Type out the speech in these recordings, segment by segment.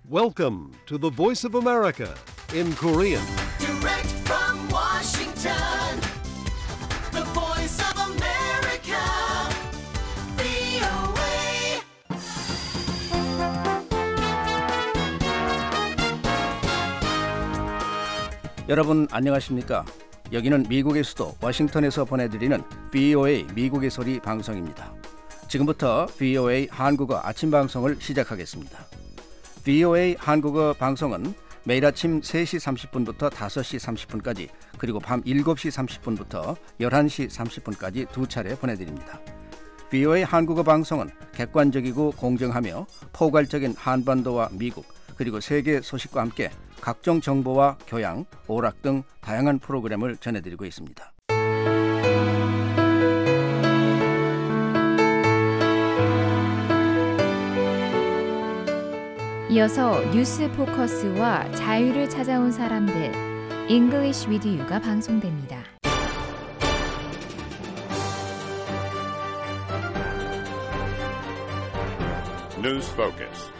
Welcome to the Voice of America in Korean. Direct from Washington, the voice of America, VOA. 여러분 안녕하십니까? 여기는 미국의 수도 워싱턴에서 보내드리는 VOA 미국의 소리 방송입니다. 지금부터 VOA 한국어 아침 방송을 시작하겠습니다. VOA 한국어 방송은 매일 아침 3시 30분부터 5시 30분까지 그리고 밤 7시 30분부터 11시 30분까지 두 차례 보내드립니다. VOA 한국어 방송은 객관적이고 공정하며 포괄적인 한반도와 미국 그리고 세계 소식과 함께 각종 정보와 교양, 오락 등 다양한 프로그램을 전해드리고 있습니다. 이어서 뉴스 포커스와 자유를 찾아온 사람들, English with You가 방송됩니다. News Focus.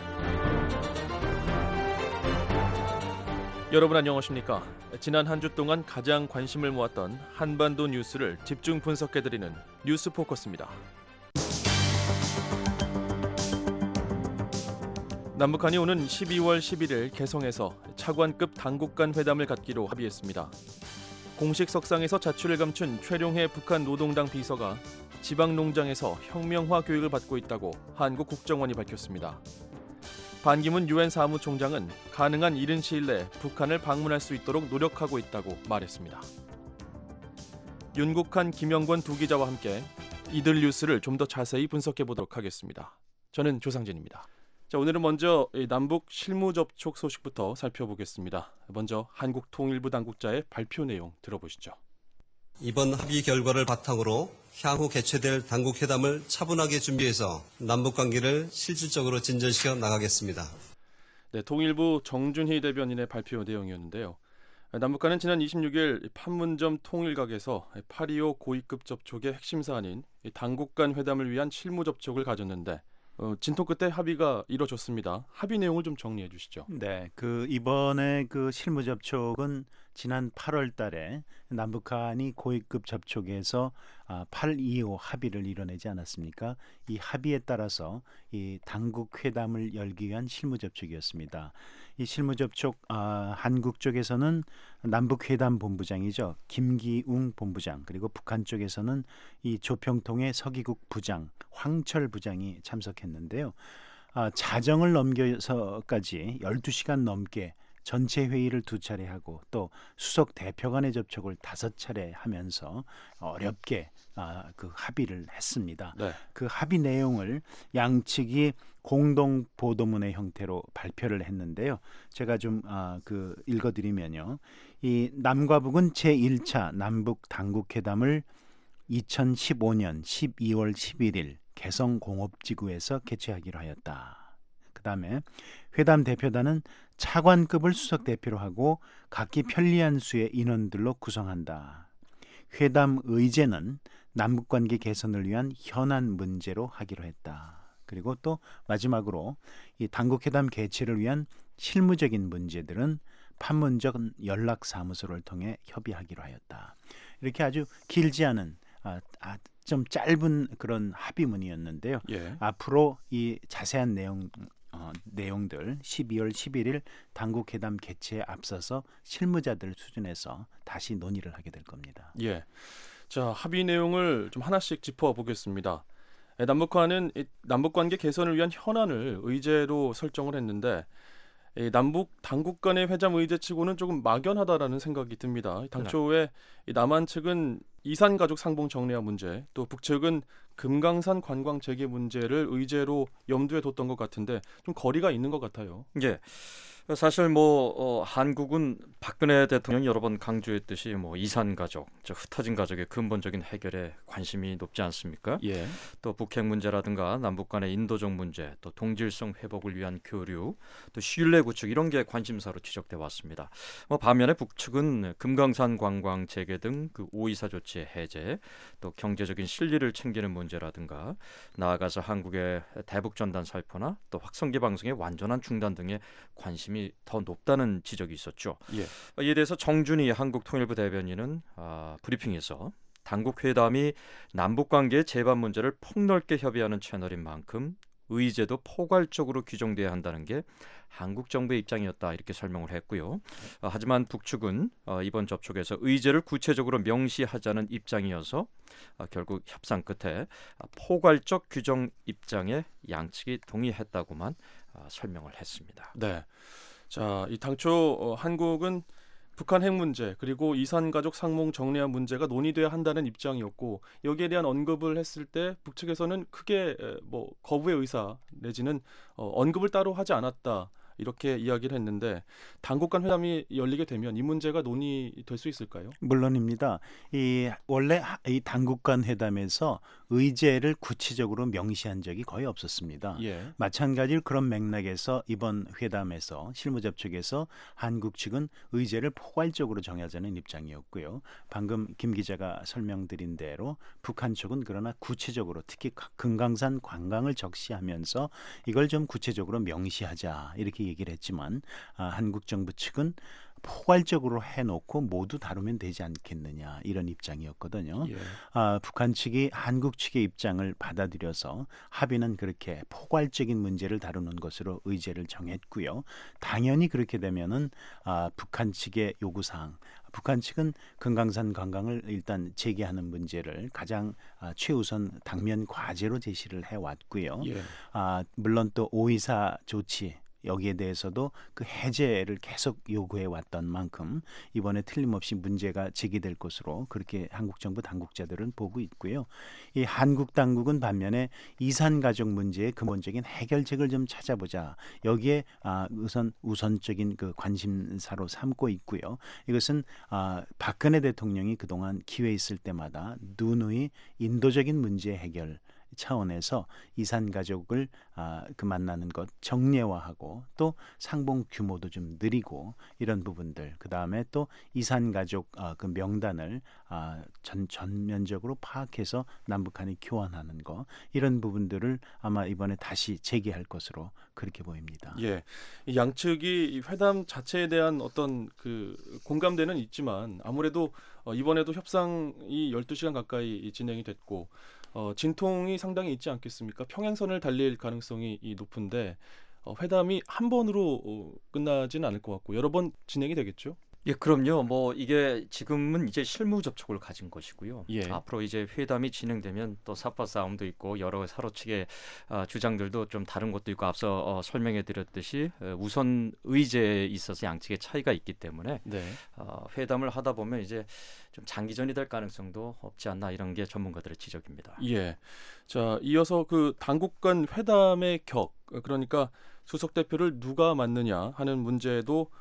여러분 안녕하십니까? 지난 한 주 동안 가장 관심을 모았던 한반도 뉴스를 집중 분석해드리는 뉴스 포커스입니다. 남북한이 오는 12월 11일 개성에서 차관급 당국 간 회담을 갖기로 합의했습니다. 공식 석상에서 자취를 감춘 최룡해 북한 노동당 비서가 지방농장에서 혁명화 교육을 받고 있다고 한국 국정원이 밝혔습니다. 반기문 유엔 사무총장은 가능한 이른 시일 내에 북한을 방문할 수 있도록 노력하고 있다고 말했습니다. 윤국한, 김영권 두 기자와 함께 이들 뉴스를 좀 더 자세히 분석해 보도록 하겠습니다. 저는 조상진입니다. 자, 오늘은 먼저 남북 실무 접촉 소식부터 살펴보겠습니다. 먼저 한국통일부 당국자의 발표 내용 들어보시죠. 이번 합의 결과를 바탕으로 향후 개최될 당국회담을 차분하게 준비해서 남북관계를 실질적으로 진전시켜 나가겠습니다. 네, 통일부 정준희 대변인의 발표 내용이었는데요. 남북한은 지난 26일 판문점 통일각에서 8.25 고위급 접촉의 핵심 사안인 당국 간 회담을 위한 실무 접촉을 가졌는데 진통 끝에 합의가 이뤄졌습니다. 합의 내용을 좀 정리해 주시죠. 네, 이번에 실무 접촉은 지난 8월 달에 남북한이 고위급 접촉에서 8.25 합의를 이뤄내지 않았습니까? 이 합의에 따라서 이 당국 회담을 열기 위한 실무 접촉이었습니다. 이 실무 접촉 한국 쪽에서는 남북 회담 본부장이죠. 김기웅 본부장, 그리고 북한 쪽에서는 이 조평통의 서기국 부장 황철 부장이 참석했는데요. 자정을 넘겨서까지 12시간 넘게 전체 회의를 2차례 하고 또 수석 대표 간의 접촉을 5차례 하면서 어렵게 합의를 했습니다. 네. 그 합의 내용을 양측이 공동 보도문의 형태로 발표를 했는데요. 제가 좀 읽어드리면요. 이 남과 북은 제1차 남북 당국회담을 2015년 12월 11일 개성공업지구에서 개최하기로 하였다. 그 다음에 회담 대표단은 차관급을 수석 대표로 하고 각기 편리한 수의 인원들로 구성한다. 회담 의제는 남북관계 개선을 위한 현안 문제로 하기로 했다. 그리고 또 마지막으로 이 당국회담 개최를 위한 실무적인 문제들은 판문점 연락사무소를 통해 협의하기로 하였다. 이렇게 아주 길지 않은 좀 짧은 그런 합의문이었는데요. 예. 앞으로 이 자세한 내용들 12월 11일 당국회담 개최에 앞서서 실무자들 수준에서 다시 논의를 하게 될 겁니다. 예. 자, 합의 내용을 좀 하나씩 짚어보겠습니다. 남북한은 남북관계 개선을 위한 현안을 의제로 설정을 했는데 남북 당국 간의 회담 의제치고는 조금 막연하다라는 생각이 듭니다. 당초에 남한 측은 이산 가족 상봉 정례화 문제, 또 북측은 금강산 관광 재개 문제를 의제로 염두에 뒀던 것 같은데 좀 거리가 있는 것 같아요. 예. 사실 한국은 박근혜 대통령이 여러 번 강조했듯이 이산 가족, 즉 흩어진 가족의 근본적인 해결에 관심이 높지 않습니까? 예. 또 북핵 문제라든가 남북 간의 인도적 문제, 또 동질성 회복을 위한 교류, 또 신뢰 구축 이런 게 관심사로 지적돼 왔습니다. 반면에 북측은 금강산 관광 재개 등 5.24 조치 실무업체 해제, 또 경제적인 실리를 챙기는 문제라든가 나아가서 한국의 대북전단 살포나 또 확성기 방송의 완전한 중단 등의 관심이 더 높다는 지적이 있었죠. 예. 이에 대해서 정준희 한국통일부 대변인은 브리핑에서 당국 회담이 남북관계의 재반 문제를 폭넓게 협의하는 채널인 만큼 의제도 포괄적으로 규정돼야 한다는 게 한국 정부의 입장이었다 이렇게 설명을 했고요. 하지만 북측은 이번 접촉에서 의제를 구체적으로 명시하자는 입장이어서 결국 협상 끝에 포괄적 규정 입장에 양측이 동의했다고만 설명을 했습니다. 네. 자, 이 당초 한국은 북한 핵 문제 그리고 이산 가족 상봉 정리한 문제가 논의돼야 한다는 입장이었고 여기에 대한 언급을 했을 때 북측에서는 크게 뭐 거부의 의사 내지는 언급을 따로 하지 않았다. 이렇게 이야기를 했는데 당국 간 회담이 열리게 되면 이 문제가 논의될 수 있을까요? 물론입니다. 원래 이 당국 간 회담에서 의제를 구체적으로 명시한 적이 거의 없었습니다. 예. 마찬가지로 그런 맥락에서 이번 회담에서 실무 접촉에서 한국 측은 의제를 포괄적으로 정하자는 입장이었고요. 방금 김 기자가 설명드린 대로 북한 측은 그러나 구체적으로 특히 금강산 관광을 적시하면서 이걸 좀 구체적으로 명시하자 이렇게 얘기를 했지만 한국 정부 측은 포괄적으로 해놓고 모두 다루면 되지 않겠느냐 이런 입장이었거든요. 예. 북한 측이 한국 측의 입장을 받아들여서 합의는 그렇게 포괄적인 문제를 다루는 것으로 의제를 정했고요. 당연히 그렇게 되면은 북한 측의 요구사항, 북한 측은 금강산 관광을 일단 재개하는 문제를 가장 최우선 당면 과제로 제시를 해왔고요. 예. 물론 또 5.24 조치 여기에 대해서도 그 해제를 계속 요구해 왔던 만큼 이번에 틀림없이 문제가 제기될 것으로 그렇게 한국 정부 당국자들은 보고 있고요. 이 한국 당국은 반면에 이산 가족 문제의 근본적인 해결책을 좀 찾아보자. 여기에 우선적인 그 관심사로 삼고 있고요. 이것은 박근혜 대통령이 그동안 기회 있을 때마다 누누이 인도적인 문제 해결 차원에서 이산 가족을 그 만나는 것 정례화하고 또 상봉 규모도 좀 늘리고 이런 부분들 그 다음에 또 이산 가족 그 명단을 전면적으로 파악해서 남북한이 교환하는 거 이런 부분들을 아마 이번에 다시 재개할 것으로 그렇게 보입니다. 예, 이 양측이 회담 자체에 대한 어떤 그 공감대는 있지만 아무래도 이번에도 협상이 12시간 가까이 진행이 됐고 진통이 상당히 있지 않겠습니까? 평행선을 달릴 가능성이 높은데 회담이 한 번으로 끝나지는 않을 것 같고 여러 번 진행이 되겠죠? 예, 그럼요. 뭐 이게 지금은 이제 실무 접촉을 가진 것이고요. 예. 앞으로 이제 회담이 진행되면 또 삿바 싸움도 있고 여러 서로 측의 주장들도 좀 다른 것도 있고 앞서 설명해드렸듯이 우선 의제에 있어서 양측의 차이가 있기 때문에 네. 회담을 하다 보면 이제 좀 장기전이 될 가능성도 없지 않나 이런 게 전문가들의 지적입니다. 예. 자, 이어서 그 당국 간 회담의 그러니까 수석 대표를 누가 맡느냐 하는 문제도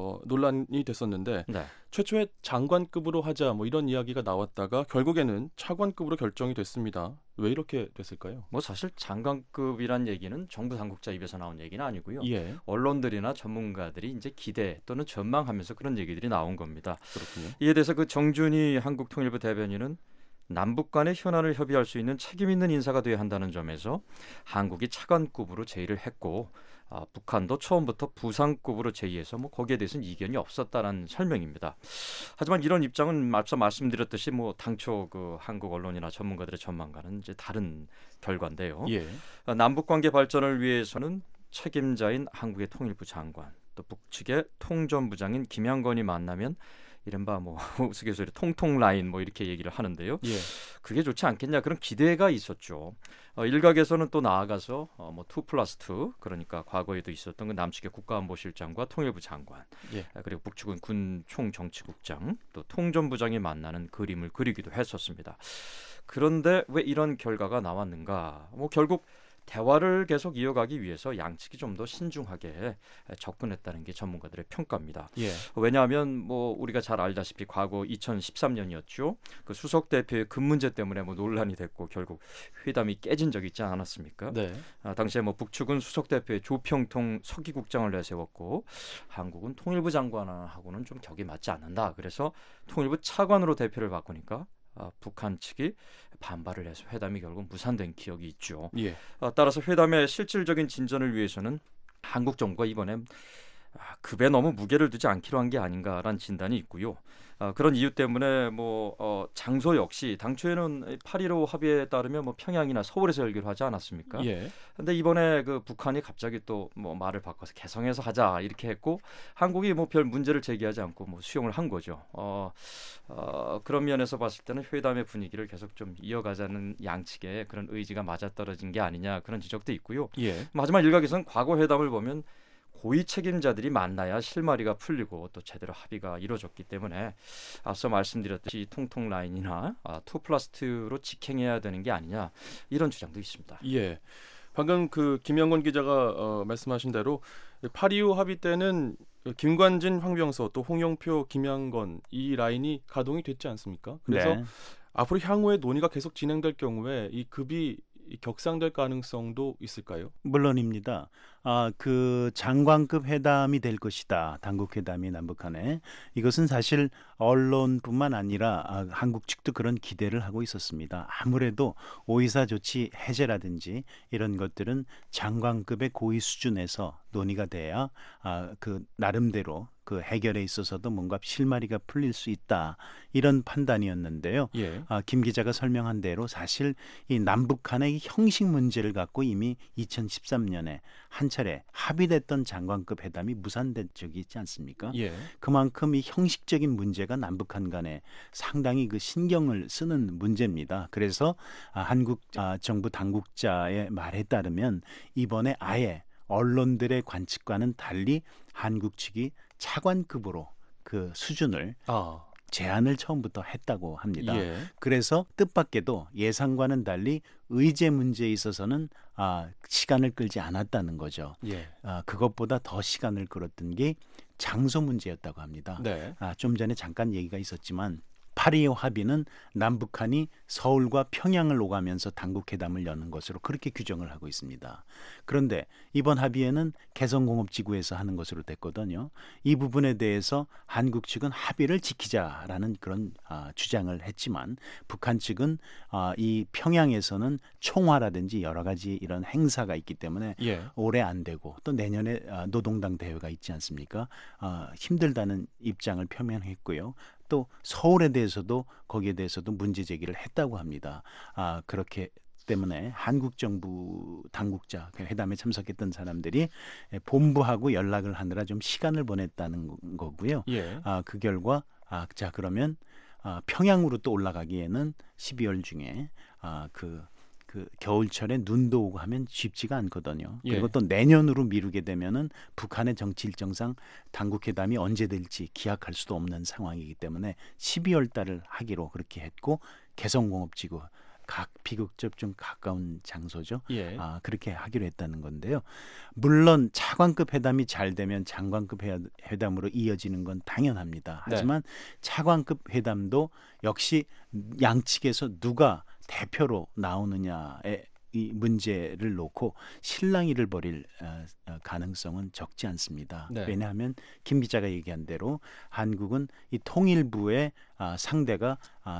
논란이 됐었는데 네. 최초에 장관급으로 하자 뭐 이런 이야기가 나왔다가 결국에는 차관급으로 결정이 됐습니다. 왜 이렇게 됐을까요? 뭐 사실 장관급이란 얘기는 정부 당국자 입에서 나온 얘기는 아니고요. 예. 언론들이나 전문가들이 이제 기대 또는 전망하면서 그런 얘기들이 나온 겁니다. 그렇군요. 이에 대해서 그 정준희 한국통일부 대변인은 남북 간의 현안을 협의할 수 있는 책임 있는 인사가 돼야 한다는 점에서 한국이 차관급으로 제의를 했고 북한도 처음부터 부상급으로 제의해서 뭐 거기에 대해서는 이견이 없었다는 설명입니다. 하지만 이런 입장은 앞서 말씀드렸듯이 뭐 당초 그 한국 언론이나 전문가들의 전망과는 이제 다른 결과인데요. 예. 남북 관계 발전을 위해서는 책임자인 한국의 통일부 장관 또 북측의 통전부장인 김양건이 만나면 이른바 뭐 우스갯소리 통통 라인 뭐 이렇게 얘기를 하는데요. 예. 그게 좋지 않겠냐 그런 기대가 있었죠. 일각에서는 또 나아가서 뭐 2+2 그러니까 과거에도 있었던 그 남측의 국가안보실장과 통일부 장관 예. 그리고 북측은 군 총정치국장 또 통전부장이 만나는 그림을 그리기도 했었습니다. 그런데 왜 이런 결과가 나왔는가? 뭐 결국 대화를 계속 이어가기 위해서 양측이 좀 더 신중하게 접근했다는 게 전문가들의 평가입니다. 예. 왜냐하면 뭐 우리가 잘 알다시피 과거 2013년이었죠. 그 수석 대표의 급 문제 때문에 뭐 논란이 됐고 결국 회담이 깨진 적이 있지 않았습니까? 네. 당시에 뭐 북측은 수석 대표의 조평통 서기국장을 내세웠고 한국은 통일부 장관하고는 좀 격이 맞지 않는다. 그래서 통일부 차관으로 대표를 바꾸니까 북한 측이 반발을 해서 회담이 결국 무산된 기억이 있죠. 예. 따라서 회담의 실질적인 진전을 위해서는 한국 정부가 이번에 급에 너무 무게를 두지 않기로 한 게 아닌가라는 진단이 있고요. 그런 이유 때문에 장소 역시 당초에는 8.15 합의에 따르면 평양이나 서울에서 열기로 하지 않았습니까? 예. 근데 이번에 그 북한이 갑자기 또 말을 바꿔서 개성에서 하자 이렇게 했고 한국이 별 문제를 제기하지 않고 수용을 한 거죠. 그런 면에서 봤을 때는 회담의 분위기를 계속 좀 이어가자는 양측의 그런 의지가 맞아떨어진 게 아니냐 그런 지적도 있고요. 예. 하지만 일각에서는 과거 회담을 보면 고위 책임자들이 만나야 실마리가 풀리고 또 제대로 합의가 이루어졌기 때문에 앞서 말씀드렸듯이 통통 라인이나 2+2로 직행해야 되는 게 아니냐 이런 주장도 있습니다. 예. 방금 그 김영건 기자가 말씀하신 대로 8.25 합의 때는 김관진, 황병서 또 홍영표, 김양건 이 라인이 가동이 됐지 않습니까? 그래서 네. 앞으로 향후에 논의가 계속 진행될 경우에 이 급이 격상될 가능성도 있을까요? 물론입니다. 그 장관급 회담이 될 것이다. 당국 회담이 남북 간에. 이것은 사실 언론뿐만 아니라 한국 측도 그런 기대를 하고 있었습니다. 아무래도 오이사 조치 해제라든지 이런 것들은 장관급의 고위 수준에서 논의가 돼야 그 나름대로 그 해결에 있어서도 뭔가 실마리가 풀릴 수 있다. 이런 판단이었는데요. 예. 김 기자가 설명한 대로 사실 이 남북 간의 형식 문제를 갖고 이미 2013년에 한 차례 합의됐던 장관급 회담이 무산된 적이 있지 않습니까? 예. 그만큼 이 형식적인 문제가 남북한 간에 상당히 그 신경을 쓰는 문제입니다. 그래서 한국 정부 당국자의 말에 따르면 이번에 아예 언론들의 관측과는 달리 한국 측이 차관급으로 그 수준을 제안을 처음부터 했다고 합니다. 예. 그래서 뜻밖에도 예상과는 달리 의제 문제에 있어서는 시간을 끌지 않았다는 거죠. 예. 그것보다 더 시간을 끌었던 게 장소 문제였다고 합니다. 네. 좀 전에 잠깐 얘기가 있었지만 8.25 합의는 남북한이 서울과 평양을 오가면서 당국회담을 여는 것으로 그렇게 규정을 하고 있습니다. 그런데 이번 합의에는 개성공업지구에서 하는 것으로 됐거든요. 이 부분에 대해서 한국 측은 합의를 지키자라는 그런 주장을 했지만 북한 측은 이 평양에서는 총화라든지 여러 가지 이런 행사가 있기 때문에 예. 올해 안 되고 또 내년에 노동당 대회가 있지 않습니까? 힘들다는 입장을 표명했고요. 또 서울에 대해서도 거기에 대해서도 문제 제기를 했다고 합니다. 그렇게 때문에 한국 정부 당국자 회담에 참석했던 사람들이 본부하고 연락을 하느라 좀 시간을 보냈다는 거고요. 예. 그 결과 자 그러면 평양으로 또 올라가기에는 12월 중에 그 겨울철에 눈도 오고 하면 쉽지가 않거든요. 예. 그리고 또 내년으로 미루게 되면은 북한의 정치 일정상 당국회담이 언제 될지 기약할 수도 없는 상황이기 때문에 12월 달을 하기로 그렇게 했고 개성공업지구 각 비극적 좀 가까운 장소죠. 예. 그렇게 하기로 했다는 건데요. 물론 차관급 회담이 잘 되면 장관급 회담으로 이어지는 건 당연합니다. 하지만 차관급 회담도 역시 양측에서 누가 대표로 나오느냐에 이 문제를 놓고 실랑이를 벌일 가능성은 적지 않습니다. 네. 왜냐하면 김 기자가 얘기한 대로 한국은 이 통일부의 상대가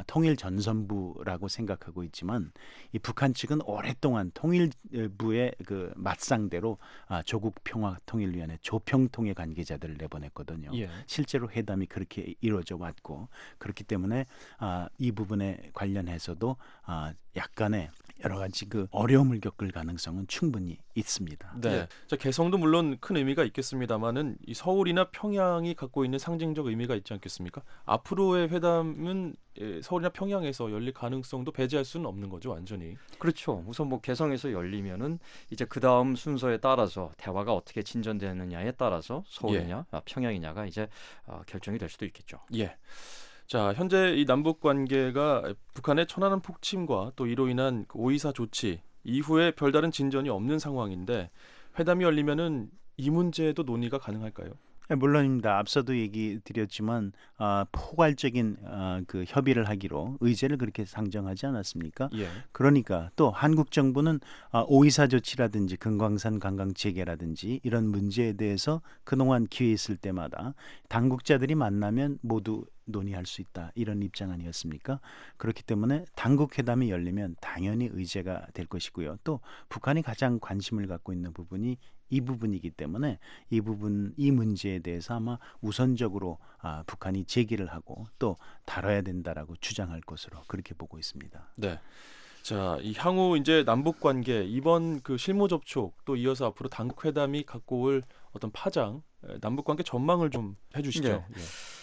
통일전선부라고 생각하고 있지만 이 북한 측은 오랫동안 통일부의 그 맞상대로 조국평화통일위원회 조평통의 관계자들을 내보냈거든요. 예. 실제로 회담이 그렇게 이루어져 왔고 그렇기 때문에 이 부분에 관련해서도 약간의 여러 가지 그 어려움을 겪을 가능성은 충분히 있습니다. 네. 자, 개성도 물론 큰 의미가 있겠습니다만은 이 서울이나 평양이 갖고 있는 상징적 의미가 있지 않겠습니까? 앞으로의 회담은 서울이나 평양에서 열릴 가능성도 배제할 수는 없는 거죠, 완전히. 그렇죠. 우선 개성에서 열리면은 이제 그 다음 순서에 따라서 대화가 어떻게 진전되느냐에 따라서 서울이냐 평양이냐가 이제 결정이 될 수도 있겠죠. 예. 자, 현재 이 남북 관계가 북한의 천안함 폭침과 또 이로 인한 그 오이사 조치 이후에 별다른 진전이 없는 상황인데 회담이 열리면은 이 문제도 논의가 가능할까요? 물론입니다. 앞서도 얘기 드렸지만 포괄적인 그 협의를 하기로 의제를 그렇게 상정하지 않았습니까? 예. 그러니까 또 한국 정부는 오이사 조치라든지 금강산 관광 재개라든지 이런 문제에 대해서 그동안 기회 있을 때마다 당국자들이 만나면 모두 논의할 수 있다 이런 입장 아니었습니까? 그렇기 때문에 당국 회담이 열리면 당연히 의제가 될 것이고요. 또 북한이 가장 관심을 갖고 있는 부분이 이 부분이기 때문에 이 문제에 대해서 아마 우선적으로 북한이 제기를 하고 또 다뤄야 된다라고 주장할 것으로 그렇게 보고 있습니다. 네. 자, 이 향후 이제 남북 관계 이번 그 실무 접촉 또 이어서 앞으로 당국 회담이 갖고 올 어떤 파장, 남북 관계 전망을 좀 해주시죠. 네.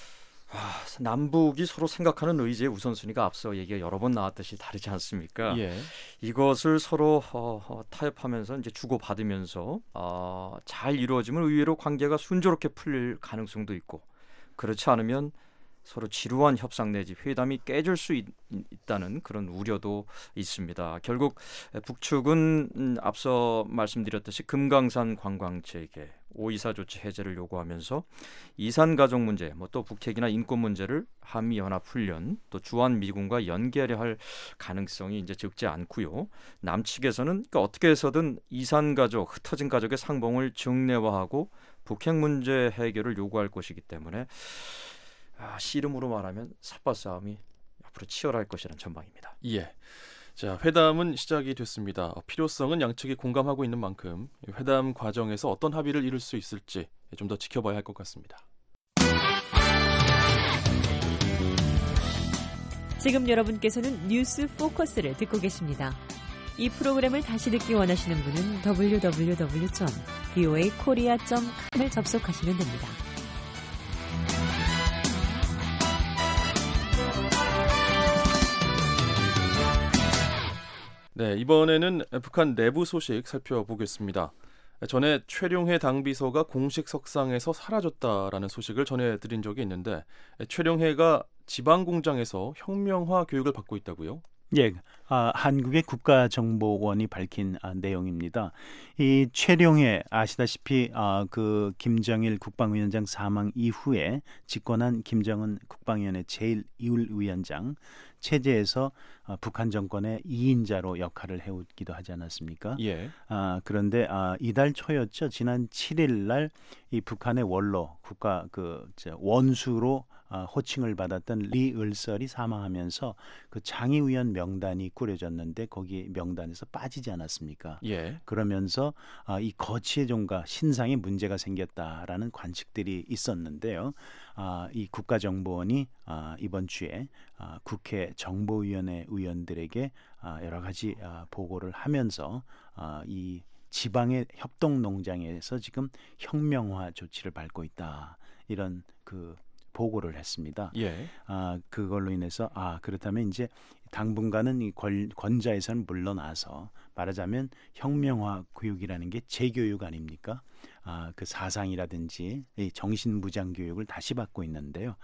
남북이 서로 생각하는 의제의 우선순위가 앞서 얘기가 여러 번 나왔듯이 다르지 않습니까? 예. 이것을 서로 타협하면서 이제 주고받으면서 잘 이루어지면 의외로 관계가 순조롭게 풀릴 가능성도 있고 그렇지 않으면 서로 지루한 협상 내지 회담이 깨질 수 있다는 그런 우려도 있습니다. 결국 북측은 앞서 말씀드렸듯이 금강산 관광체계 5.24 조치 해제를 요구하면서 이산 가족 문제, 또 북핵이나 인권 문제를 한미 연합 훈련, 또 주한 미군과 연계하려 할 가능성이 이제 적지 않고요. 남측에서는 그러니까 어떻게 해서든 이산 가족, 흩어진 가족의 상봉을 정례화하고 북핵 문제 해결을 요구할 것이기 때문에 씨름으로 말하면 삿바 싸움이 앞으로 치열할 것이라는 전망입니다. 예. 자, 회담은 시작이 됐습니다. 필요성은 양측이 공감하고 있는 만큼 회담 과정에서 어떤 합의를 이룰 수 있을지 좀 더 지켜봐야 할 것 같습니다. 지금 여러분께서는 뉴스 포커스를 듣고 계십니다. 이 프로그램을 다시 듣기 원하시는 분은 www.voakorea.com을 접속하시면 됩니다. 네, 이번에는 북한 내부 소식 살펴보겠습니다. 전에 최룡해 당비서가 공식 석상에서 사라졌다라는 소식을 전해드린 적이 있는데 최룡해가 지방공장에서 혁명화 교육을 받고 있다고요? 예, 한국의 국가정보원이 밝힌 내용입니다. 이 최룡해 아시다시피 그 김정일 국방위원장 사망 이후에 집권한 김정은 국방위원회 제1위원장 체제에서 북한 정권의 2인자로 역할을 해오기도 하지 않았습니까? 예. 그런데 이달 초였죠. 지난 7일 날 이 북한의 원로 국가 원수로 호칭을 받았던 리 을설이 사망하면서 그 장의위원 명단이 꾸려졌는데 거기 명단에서 빠지지 않았습니까? 예. 그러면서 이 거치의 종가 신상에 문제가 생겼다라는 관측들이 있었는데요. 이 국가정보원이 이번 주에 국회 정보위원회 의원들에게 여러 가지 보고를 하면서 이 지방의 협동농장에서 지금 혁명화 조치를 밟고 있다 이런 그 보고를 했습니다. 예. 그걸로 인해서 그렇다면 이제 당분간은 이 권좌에서는 물러나서 말하자면 혁명화 교육이라는 게 재교육 아닙니까? 그 사상이라든지 이 정신무장 교육을 다시 받고 있는데요.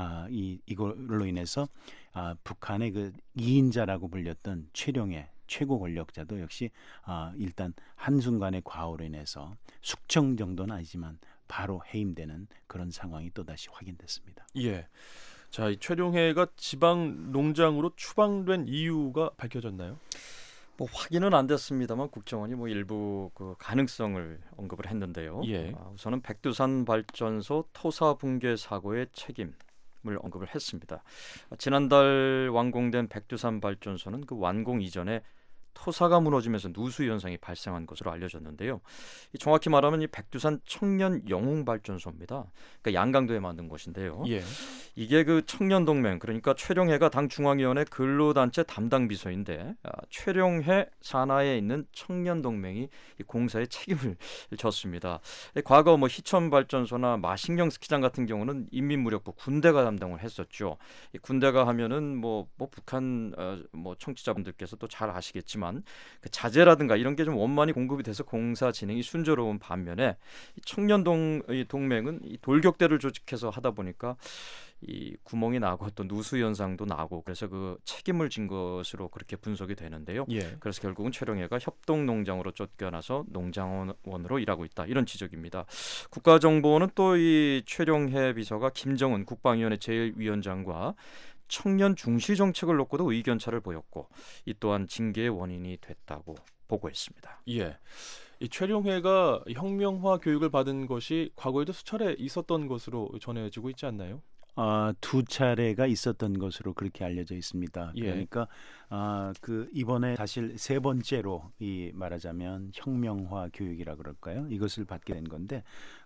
이걸로 인해서 북한의 그 2인자라고 불렸던 최룡해 최고 권력자도 역시 일단 한순간의 과오로 인해서 숙청 정도는 아니지만 바로 해임되는 그런 상황이 또다시 확인됐습니다. 예. 자, 이 최룡해가 지방 농장으로 추방된 이유가 밝혀졌나요? 확인은 안 됐습니다만 국정원이 일부 그 가능성을 언급을 했는데요. 예. 우선은 백두산 발전소 토사 붕괴 사고의 책임을 언급을 했습니다. 지난달 완공된 백두산 발전소는 그 완공 이전에 토사가 무너지면서 누수 현상이 발생한 것으로 알려졌는데요. 정확히 말하면 이 백두산 청년 영웅 발전소입니다. 그러니까 양강도에 만든 곳인데요. 예. 이게 그 청년동맹 그러니까 최룡해가 당 중앙위원회 근로단체 담당 비서인데 최룡해 산하에 있는 청년동맹이 이 공사에 책임을 졌습니다. 과거 희천 발전소나 마식령 스키장 같은 경우는 인민무력부 군대가 담당을 했었죠. 이 군대가 하면은 북한 청취자분들께서 또 잘 아시겠지만 그 자재라든가 이런 게 좀 원만히 공급이 돼서 공사 진행이 순조로운 반면에 청년 동맹은 이 돌격대를 조직해서 하다 보니까 이 구멍이 나고 또 누수 현상도 나고 그래서 그 책임을 진 것으로 그렇게 분석이 되는데요. 예. 그래서 결국은 최룡해가 협동농장으로 쫓겨나서 농장원으로 일하고 있다 이런 지적입니다. 국가정보원은 또 이 최룡해 비서가 김정은 국방위원회 제1위원장과 청년 중시 정책을 놓고도 의견차를 보였고 이 또한 징계의 원인이 됐다고 보고했습니다. 예. 이 최룡해가 혁명화 교육을 받은 것이 과거에도 수차례 있었던 것으로 전해지고 있지 않나요? 두 차례가 있었던 것으로 그렇게 알려져 있습니다. 예. 그러니까 그 이번에 사실 세 번째로 이 말하자면 혁명화 교육이라 그럴까요? 이것을 받게 된 건데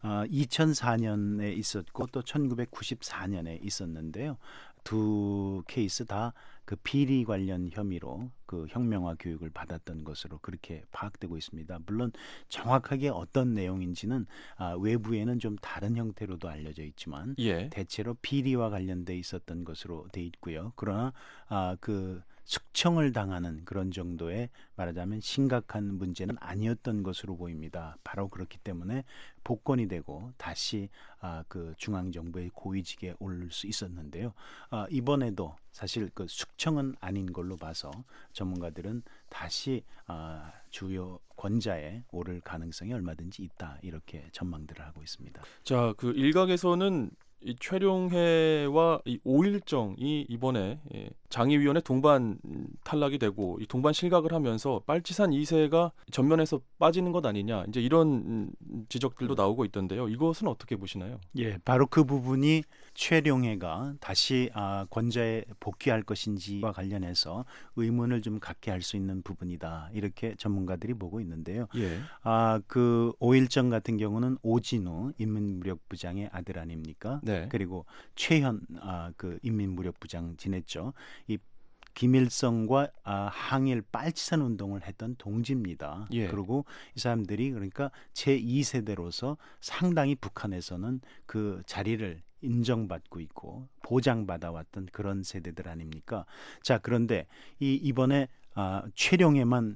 2004년에 있었고 또 1994년에 있었는데요. 두 케이스 다 그 비리 관련 혐의로 그 혁명화 교육을 받았던 것으로 그렇게 파악되고 있습니다. 물론 정확하게 어떤 내용인지는 외부에는 좀 다른 형태로도 알려져 있지만 예. 대체로 비리와 관련돼 있었던 것으로 돼 있고요. 그러나 그 숙청을 당하는 그런 정도의 말하자면 심각한 문제는 아니었던 것으로 보입니다. 바로 그렇기 때문에 복권이 되고 다시 그 중앙정부의 고위직에 오를 수 있었는데요. 이번에도 사실 그 숙청은 아닌 걸로 봐서 전문가들은 다시 주요 권좌에 오를 가능성이 얼마든지 있다 이렇게 전망들을 하고 있습니다. 자, 그 일각에서는 이 최룡해와 이 오일정이 이번에 장의위원회 동반 탈락이 되고 이 동반 실각을 하면서 빨치산 2세가 전면에서 빠지는 것 아니냐 이제 이런 지적들도 나오고 있던데요. 이것은 어떻게 보시나요? 예, 바로 그 부분이 최룡해가 다시 권좌에 복귀할 것인지와 관련해서 의문을 좀 갖게 할 수 있는 부분이다 이렇게 전문가들이 보고 있는데요. 예. 그 오일정 같은 경우는 오진우 인민무력부장의 아들 아닙니까? 네. 그리고 최현 그 인민무력부장 지냈죠. 이 김일성과 항일 빨치산 운동을 했던 동지입니다. 예. 그리고 이 사람들이 그러니까 제2세대로서 상당히 북한에서는 그 자리를 인정받고 있고 보장받아왔던 그런 세대들 아닙니까? 자, 그런데 이번에 최룡해만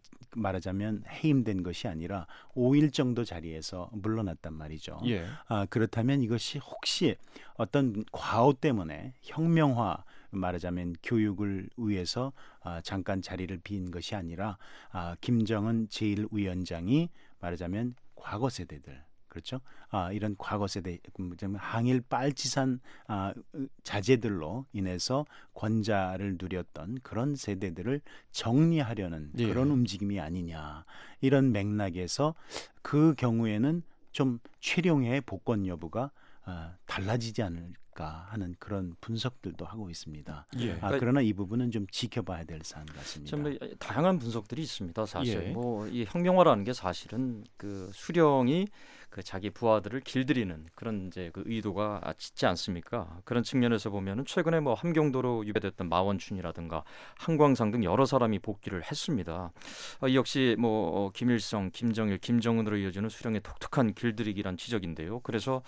말하자면 해임된 것이 아니라 5일 정도 자리에서 물러났단 말이죠. 예. 그렇다면 이것이 혹시 어떤 과오 때문에 혁명화 말하자면 교육을 위해서 잠깐 자리를 빈 것이 아니라 김정은 제1위원장이 말하자면 과거 세대들 그렇죠? 이런 과거 세대 항일 빨치산 자제들로 인해서 권좌를 누렸던 그런 세대들을 정리하려는 예. 그런 움직임이 아니냐 이런 맥락에서 그 경우에는 좀 최룡해의 복권 여부가 달라지지 않을까 하는 그런 분석들도 하고 있습니다. 예. 그러나 이 부분은 좀 지켜봐야 될 사안 같습니다. 좀 다양한 분석들이 있습니다. 사실 예. 뭐 이 혁명화라는 게 사실은 그 수령이 그 자기 부하들을 길들이는 그런 이제 그 의도가 짙지 않습니까? 그런 측면에서 보면은 최근에 뭐 함경도로 유배됐던 마원춘이라든가 한광상 등 여러 사람이 복귀를 했습니다. 이 역시 뭐 김일성, 김정일, 김정은으로 이어지는 수령의 독특한 길들이기란 지적인데요. 그래서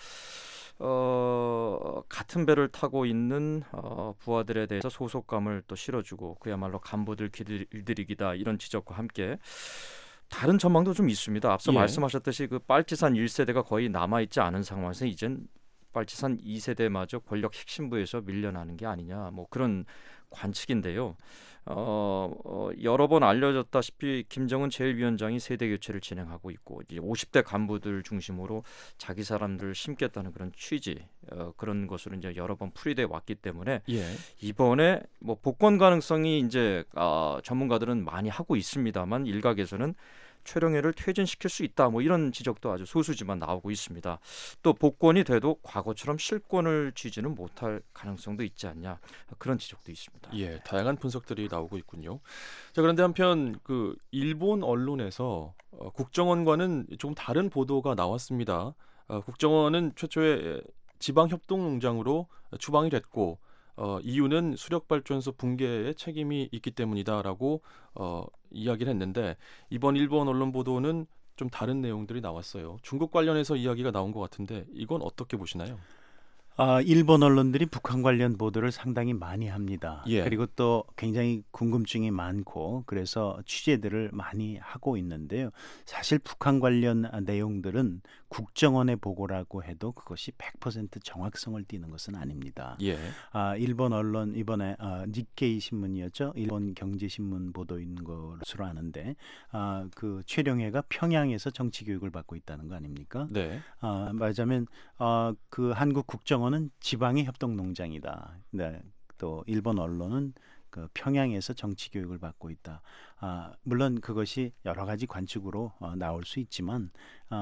같은 배를 타고 있는 부하들에 대해서 소속감을 또 실어주고 그야말로 간부들 길들이기다 이런 지적과 함께 다른 전망도 좀 있습니다. 앞서 예. 말씀하셨듯이 그 빨치산 1세대가 거의 남아있지 않은 상황에서 이젠 빨치산 2세대마저 권력 핵심부에서 밀려나는 게 아니냐 뭐 그런 관측인데요. 여러 번 알려졌다시피 김정은 제1위원장이 세대 교체를 진행하고 있고 이제 50대 간부들 중심으로 자기 사람들을 심겠다는 그런 취지 그런 것으로 이제 여러 번 풀이돼 왔기 때문에 예. 이번에 뭐 복권 가능성이 이제 전문가들은 많이 하고 있습니다만 일각에서는 최룡해를 퇴진시킬 수 있다 뭐 이런 지적도 아주 소수지만 나오고 있습니다. 또 복권이 돼도 과거처럼 실권을 쥐지는 못할 가능성도 있지 않냐 그런 지적도 있습니다. 예, 다양한 분석들이 나오고 있군요. 자, 그런데 한편 그 일본 언론에서 국정원과는 조금 다른 보도가 나왔습니다. 국정원은 최초의 지방협동농장으로 추방이 됐고 이유는 수력발전소 붕괴에 책임이 있기 때문이다라고 이야기를 했는데 이번 일본 언론 보도는 좀 다른 내용들이 나왔어요. 중국 관련해서 이야기가 나온 것 같은데 이건 어떻게 보시나요? 일본 언론들이 북한 관련 보도를 상당히 많이 합니다. 예. 그리고 또 굉장히 궁금증이 많고 그래서 취재들을 많이 하고 있는데요. 사실 북한 관련 내용들은 국정원의 보고라고 해도 그것이 100% 정확성을 띠는 것은 아닙니다. 예. 일본 언론 이번에 니케이 신문이었죠. 일본 경제신문 보도인 것으로 아는데 그 최룡해가 평양에서 정치 교육을 받고 있다는 거 아닙니까? 네. 말하자면 그 한국 국정원은 지방의 협동농장이다. 네. 또 일본 언론은 그 평양에서 정치 교육을 받고 있다. 물론 그것이 여러 가지 관측으로 나올 수 있지만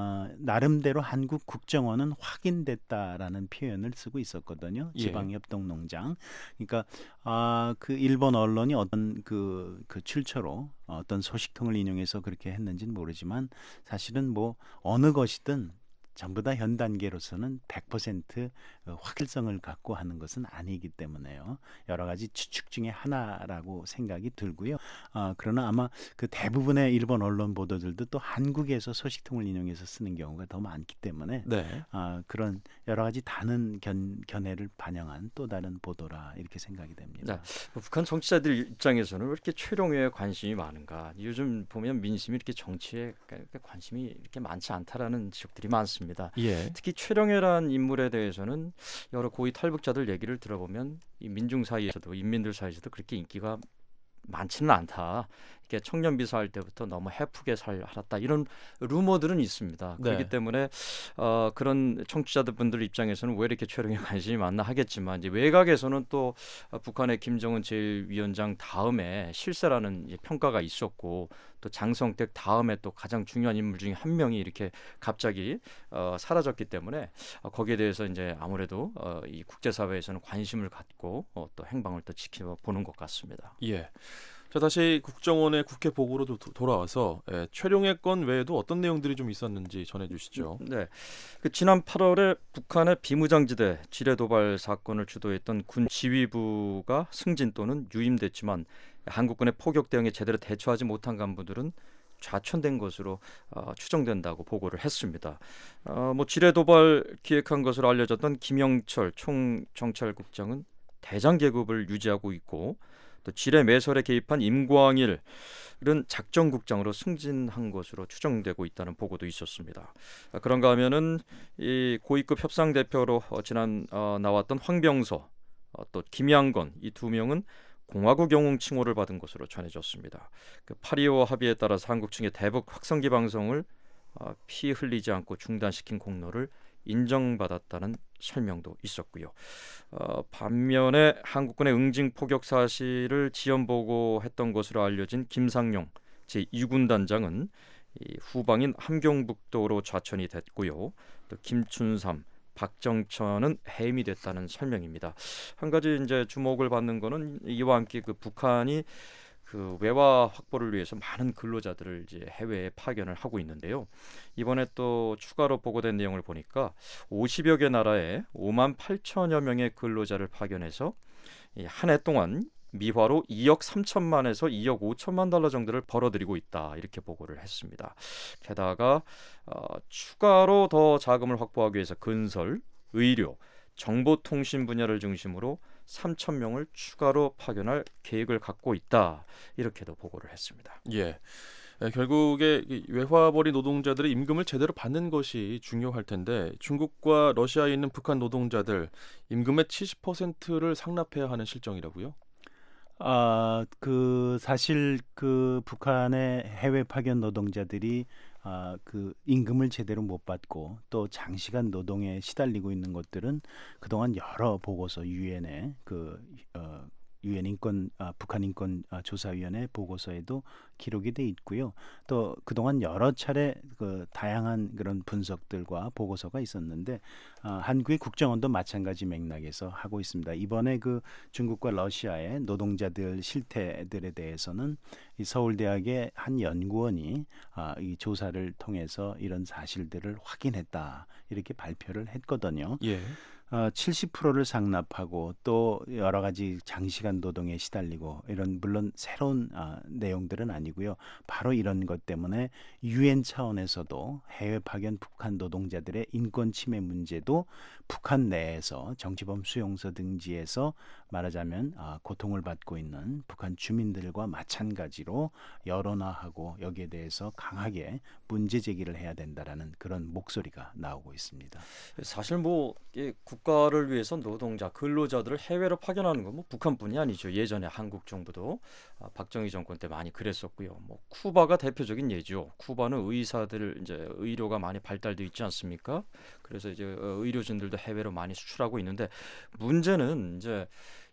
나름대로 한국 국정원은 확인됐다라는 표현을 쓰고 있었거든요. 지방협동농장. 그러니까 그 일본 언론이 어떤 그 출처로 어떤 소식통을 인용해서 그렇게 했는지는 모르지만 사실은 뭐 어느 것이든 전부 다 현 단계로서는 100% 확실성을 갖고 하는 것은 아니기 때문에요. 여러 가지 추측 중에 하나라고 생각이 들고요. 그러나 아마 그 대부분의 일본 언론 보도들도 또 한국에서 소식통을 인용해서 쓰는 경우가 더 많기 때문에 네. 그런 여러 가지 다른 견해를 반영한 또 다른 보도라 이렇게 생각이 됩니다. 네. 북한 정치자들 입장에서는 왜 이렇게 최룡해에 관심이 많은가? 요즘 보면 민심이 이렇게 정치에 관심이 이렇게 많지 않다라는 지적들이 많습니다. 예. 특히 최룡해라는 인물에 대해서는 여러 고위 탈북자들 얘기를 들어보면 이 민중 사이에서도 인민들 사이에서도 그렇게 인기가 많지는 않다. 이렇게 청년 비사할 때부터 너무 해프게 살았다. 이런 루머들은 있습니다. 네. 그렇기 때문에 그런 청취자들 분들 입장에서는 왜 이렇게 최룡해에 관심이 많나 하겠지만 이제 외곽에서는 또 북한의 김정은 제1위원장 다음에 실세라는 이제 평가가 있었고 또 장성택 다음에 또 가장 중요한 인물 중에 한 명이 이렇게 갑자기 사라졌기 때문에 거기에 대해서 이제 아무래도 이 국제사회에서는 관심을 갖고 또 행방을 또 지켜보는 것 같습니다. 예. 자, 다시 국정원의 국회 보고로 돌아와서 최룡해 건 외에도 어떤 내용들이 좀 있었는지 전해주시죠. 네, 그 지난 8월에 북한의 비무장지대 지뢰도발 사건을 주도했던 군 지휘부가 승진 또는 유임됐지만 한국군의 포격 대응에 제대로 대처하지 못한 간부들은 좌천된 것으로 추정된다고 보고를 했습니다. 뭐 지뢰도발 기획한 것으로 알려졌던 김영철 총정찰국장은 대장 계급을 유지하고 있고 또 지뢰 매설에 개입한 임광일은 작전국장으로 승진한 것으로 추정되고 있다는 보고도 있었습니다. 그런가 하면은 이 고위급 협상 대표로 지난 나왔던 황병서 또 김양건 이 두 명은 공화국 영웅 칭호를 받은 것으로 전해졌습니다. 그 8.25 합의에 따라서 한국 측의 대북 확성기 방송을 피 흘리지 않고 중단시킨 공로를 인정받았다는 설명도 있었고요. 반면에 한국군의 응징 포격 사실을 지연 보고했던 것으로 알려진 김상용 제2군단장은 이 후방인 함경북도로 좌천이 됐고요. 또 김춘삼, 박정천은 해임이 됐다는 설명입니다. 한 가지 이제 주목을 받는 것은 이와 함께 그 북한이 그 외화 확보를 위해서 많은 근로자들을 이제 해외에 파견을 하고 있는데요. 이번에 또 추가로 보고된 내용을 보니까 50여 개 나라에 5만 8천여 명의 근로자를 파견해서 한 해 동안 미화로 2억 3천만에서 2억 5천만 달러 정도를 벌어들이고 있다. 이렇게 보고를 했습니다. 게다가 추가로 더 자금을 확보하기 위해서 건설, 의료, 정보통신 분야를 중심으로 3천 명을 추가로 파견할 계획을 갖고 있다. 이렇게도 보고를 했습니다. 예. 결국에 외화벌이 노동자들의 임금을 제대로 받는 것이 중요할 텐데 중국과 러시아에 있는 북한 노동자들 임금의 70%를 상납해야 하는 실정이라고요? 그 사실 그 북한의 해외 파견 노동자들이 그 임금을 제대로 못 받고 또 장시간 노동에 시달리고 있는 것들은 그동안 여러 보고서 유엔의 유엔 인권 북한 인권 조사위원회 보고서에도 기록이 돼 있고요. 또 그동안 여러 차례 그 다양한 그런 분석들과 보고서가 있었는데 한국의 국정원도 마찬가지 맥락에서 하고 있습니다. 이번에 그 중국과 러시아의 노동자들 실태들에 대해서는 이 서울대학의 한 연구원이 이 조사를 통해서 이런 사실들을 확인했다 이렇게 발표를 했거든요. 예. 70%를 상납하고 또 여러 가지 장시간 노동에 시달리고 이런 물론 새로운 내용들은 아니고요. 바로 이런 것 때문에 유엔 차원에서도 해외 파견 북한 노동자들의 인권 침해 문제도 북한 내에서 정치범 수용소 등지에서 말하자면 고통을 받고 있는 북한 주민들과 마찬가지로 여론화하고 여기에 대해서 강하게 문제 제기를 해야 된다라는 그런 목소리가 나오고 있습니다. 사실 뭐 국가를 위해서 노동자, 근로자들을 해외로 파견하는 건 뭐 북한뿐이 아니죠. 예전에 한국 정부도 박정희 정권 때 많이 그랬었고요. 뭐 쿠바가 대표적인 예죠. 쿠바는 의사들 이제 의료가 많이 발달되어 있지 않습니까? 그래서 이제 의료진들도 해외로 많이 수출하고 있는데 문제는 이제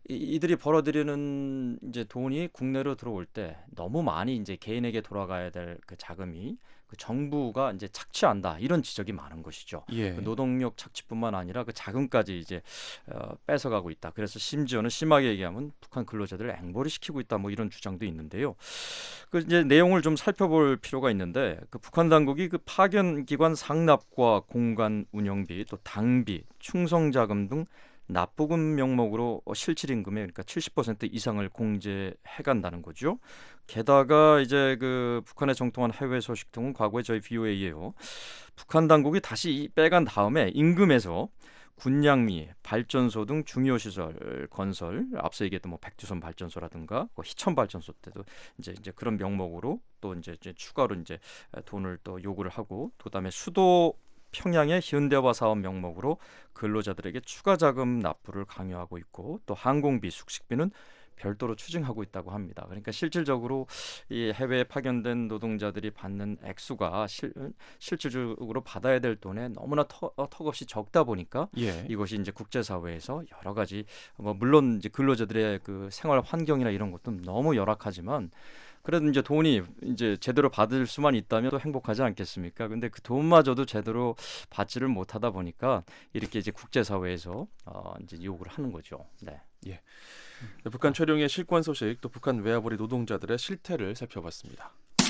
이들이 벌어들이는 이제 돈이 국내로 들어올 때 너무 많이 이제 개인에게 돌아가야 될 그 자금이 그 정부가 이제 착취한다 이런 지적이 많은 것이죠. 예. 그 노동력 착취뿐만 아니라 그 자금까지 이제 뺏어가고 있다. 그래서 심지어는 심하게 얘기하면 북한 근로자들을 앵벌이 시키고 있다. 뭐 이런 주장도 있는데요. 그 이제 내용을 좀 살펴볼 필요가 있는데 그 북한 당국이 그 파견 기관 상납과 공간 운영비 또 당비, 충성 자금 등 납부금 명목으로 실질 임금의 그러니까 70% 이상을 공제해 간다는 거죠. 게다가 이제 그 북한에 정통한 해외 소식 등은 과거에 저희 VOA에요. 북한 당국이 다시 빼간 다음에 임금에서 군량미, 발전소 등 중요 시설 건설, 앞서 얘기했던 뭐 백두산 발전소라든가 희천 발전소 때도 이제 그런 명목으로 또 이제 추가로 이제 돈을 또 요구를 하고, 그다음에 수도 평양의 현대화 사업 명목으로 근로자들에게 추가 자금 납부를 강요하고 있고, 또 항공비, 숙식비는 별도로 추징하고 있다고 합니다. 그러니까 실질적으로 이 해외에 파견된 노동자들이 받는 액수가 실질적으로 받아야 될 돈에 너무나 턱없이 적다 보니까 예. 이것이 이제 국제사회에서 여러 가지 뭐 물론 이제 근로자들의 그 생활 환경이나 이런 것도 너무 열악하지만 그래도 이제 돈이 이제 제대로 받을 수만 있다면 또 행복하지 않겠습니까? 근데 그 돈마저도 제대로 받지를 못하다 보니까 이렇게 이제 국제사회에서 이제 요구를 하는 거죠. 네. 예. 북한 촬영의 실권 소식, 또 북한 외화벌이 노동자들의 실태를 살펴봤습니다.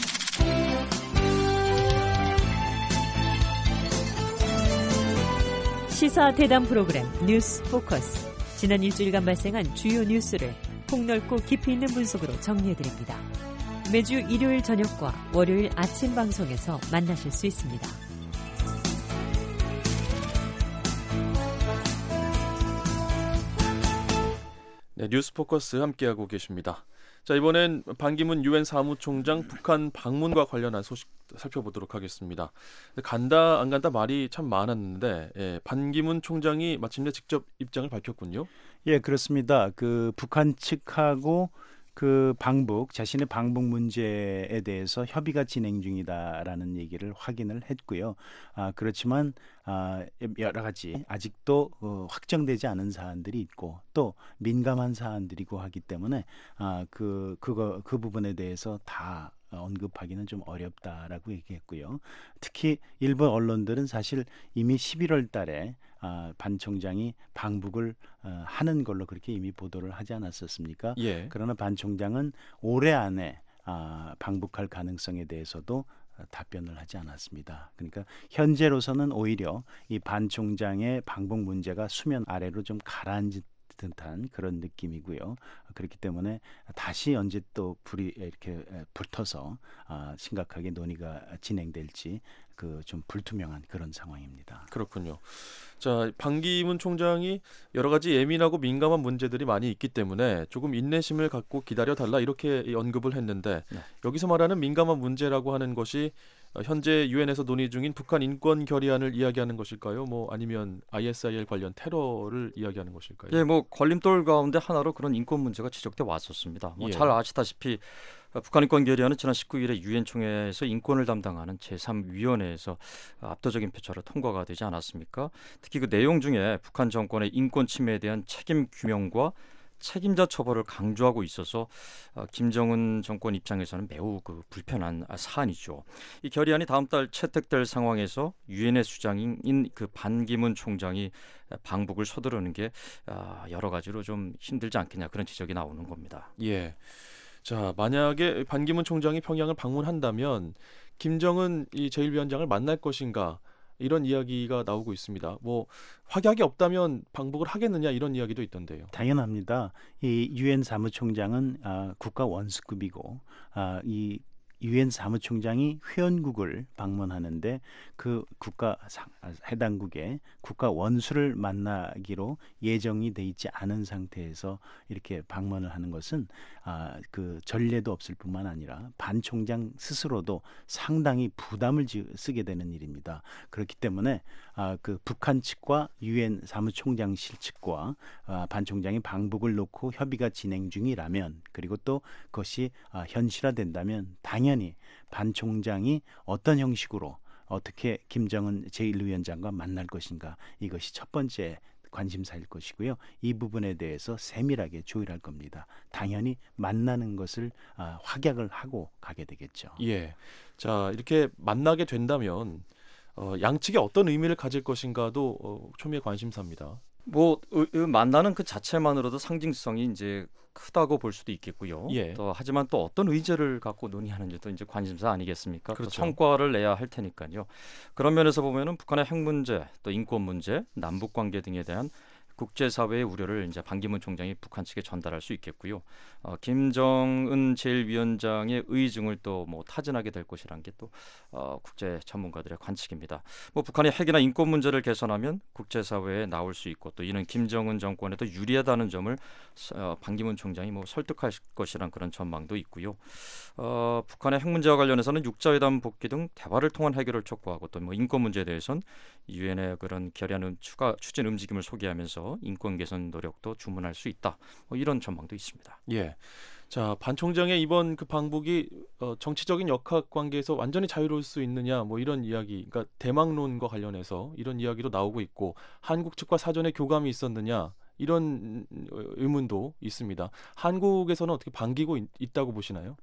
시사 대담 프로그램 뉴스 포커스. 지난 일주일간 발생한 주요 뉴스를 폭넓고 깊이 있는 분석으로 정리해드립니다. 매주 일요일 저녁과 월요일 아침 방송에서 만나실 수 있습니다. 네, 뉴스 포커스 함께하고 계십니다. 자, 이번엔 반기문 유엔 사무총장 북한 방문과 관련한 소식 살펴보도록 하겠습니다. 간다 안 간다 말이 참 많았는데 반기문 총장이 마침내 직접 입장을 밝혔군요. 예, 그렇습니다. 그 북한 측하고 그 자신의 방북 문제에 대해서 협의가 진행 중이다라는 얘기를 확인을 했고요. 그렇지만 여러 가지 아직도 확정되지 않은 사안들이 있고 또 민감한 사안들이고 하기 때문에 그 부분에 대해서 다 언급하기는 좀 어렵다라고 얘기했고요. 특히 일본 언론들은 사실 이미 11월 달에 반 총장이 방북을 하는 걸로 그렇게 이미 보도를 하지 않았었습니까? 예. 그러나 반 총장은 올해 안에 방북할 가능성에 대해서도 답변을 하지 않았습니다. 그러니까 현재로서는 오히려 이 반 총장의 방북 문제가 수면 아래로 좀 가라앉은 듯한 그런 느낌이고요. 그렇기 때문에 다시 언제 또 불이 이렇게 붙어서 심각하게 논의가 진행될지 그 좀 불투명한 그런 상황입니다. 그렇군요. 자, 반기문 총장이 여러 가지 예민하고 민감한 문제들이 많이 있기 때문에 조금 인내심을 갖고 기다려달라 이렇게 언급을 했는데 네. 여기서 말하는 민감한 문제라고 하는 것이 현재 유엔에서 논의 중인 북한 인권 결의안을 이야기하는 것일까요? 뭐 아니면 ISIL 관련 테러를 이야기하는 것일까요? 예, 뭐 걸림돌 가운데 하나로 그런 인권 문제가 지적돼 왔었습니다. 뭐 예. 잘 아시다시피 북한 인권 결의안은 지난 19일에 유엔 총회에서 인권을 담당하는 제3위원회에서 압도적인 표차로 통과가 되지 않았습니까? 특히 그 내용 중에 북한 정권의 인권 침해에 대한 책임 규명과 책임자 처벌을 강조하고 있어서 김정은 정권 입장에서는 매우 그 불편한 사안이죠. 이 결의안이 다음 달 채택될 상황에서 유엔의 수장인 그 반기문 총장이 방북을 서두르는 게 여러 가지로 좀 힘들지 않겠냐 그런 지적이 나오는 겁니다. 예. 자, 만약에 반기문 총장이 평양을 방문한다면 김정은 이 제1위원장을 만날 것인가 이런 이야기가 나오고 있습니다. 뭐 확약이 없다면 방북을 하겠느냐 이런 이야기도 있던데요. 당연합니다. 이 유엔 사무총장은 국가 원수급이고 이 유엔 사무총장이 회원국을 방문하는데 그 해당국의 국가 원수를 만나기로 예정이 돼 있지 않은 상태에서 이렇게 방문을 하는 것은 그 전례도 없을 뿐만 아니라 반 총장 스스로도 상당히 부담을 쓰게 되는 일입니다. 그렇기 때문에 그 북한 측과 유엔 사무총장실 측과 반 총장이 방북을 놓고 협의가 진행 중이라면, 그리고 또 그것이 현실화된다면 당연히 반 총장이 어떤 형식으로 어떻게 김정은 제1위원장과 만날 것인가, 이것이 첫 번째 관심사일 것이고요. 이 부분에 대해서 세밀하게 조율할 겁니다. 당연히 만나는 것을 확약을 하고 가게 되겠죠. 예. 자, 이렇게 만나게 된다면 양측이 어떤 의미를 가질 것인가도 초미의 관심사입니다. 뭐 만나는 그 자체만으로도 상징성이 이제 크다고 볼 수도 있겠고요. 예. 또 하지만 또 어떤 의제를 갖고 논의하는지도 이제 관심사 아니겠습니까? 그렇죠. 또 성과를 내야 할 테니까요. 그런 면에서 보면은 북한의 핵 문제, 또 인권 문제, 남북 관계 등에 대한 국제사회의 우려를 이제 반기문 총장이 북한 측에 전달할 수 있겠고요. 김정은 제1위원장의 의중을 또 뭐 타진하게 될 것이란 게 또 국제 전문가들의 관측입니다. 뭐 북한의 핵이나 인권 문제를 개선하면 국제사회에 나올 수 있고 또 이는 김정은 정권에도 유리하다는 점을 반기문 총장이 뭐 설득할 것이란 그런 전망도 있고요. 북한의 핵 문제와 관련해서는 육자회담 복귀 등 대화를 통한 해결을 촉구하고 또 뭐 인권 문제에 대해서는 유엔의 그런 결의하는 추진 움직임을 소개하면서 인권 개선 노력도 주문할 수 있다. 뭐 이런 전망도 있습니다. 예. 자, 반 총장의 이번 그 방북이 정치적인 역학 관계에서 완전히 자유로울 수 있느냐 뭐 이런 이야기, 그러니까 대망론과 관련해서 이런 이야기도 나오고 있고 한국 측과 사전에 교감이 있었느냐 이런 의문도 있습니다. 한국에서는 어떻게 반기고 있다고 보시나요?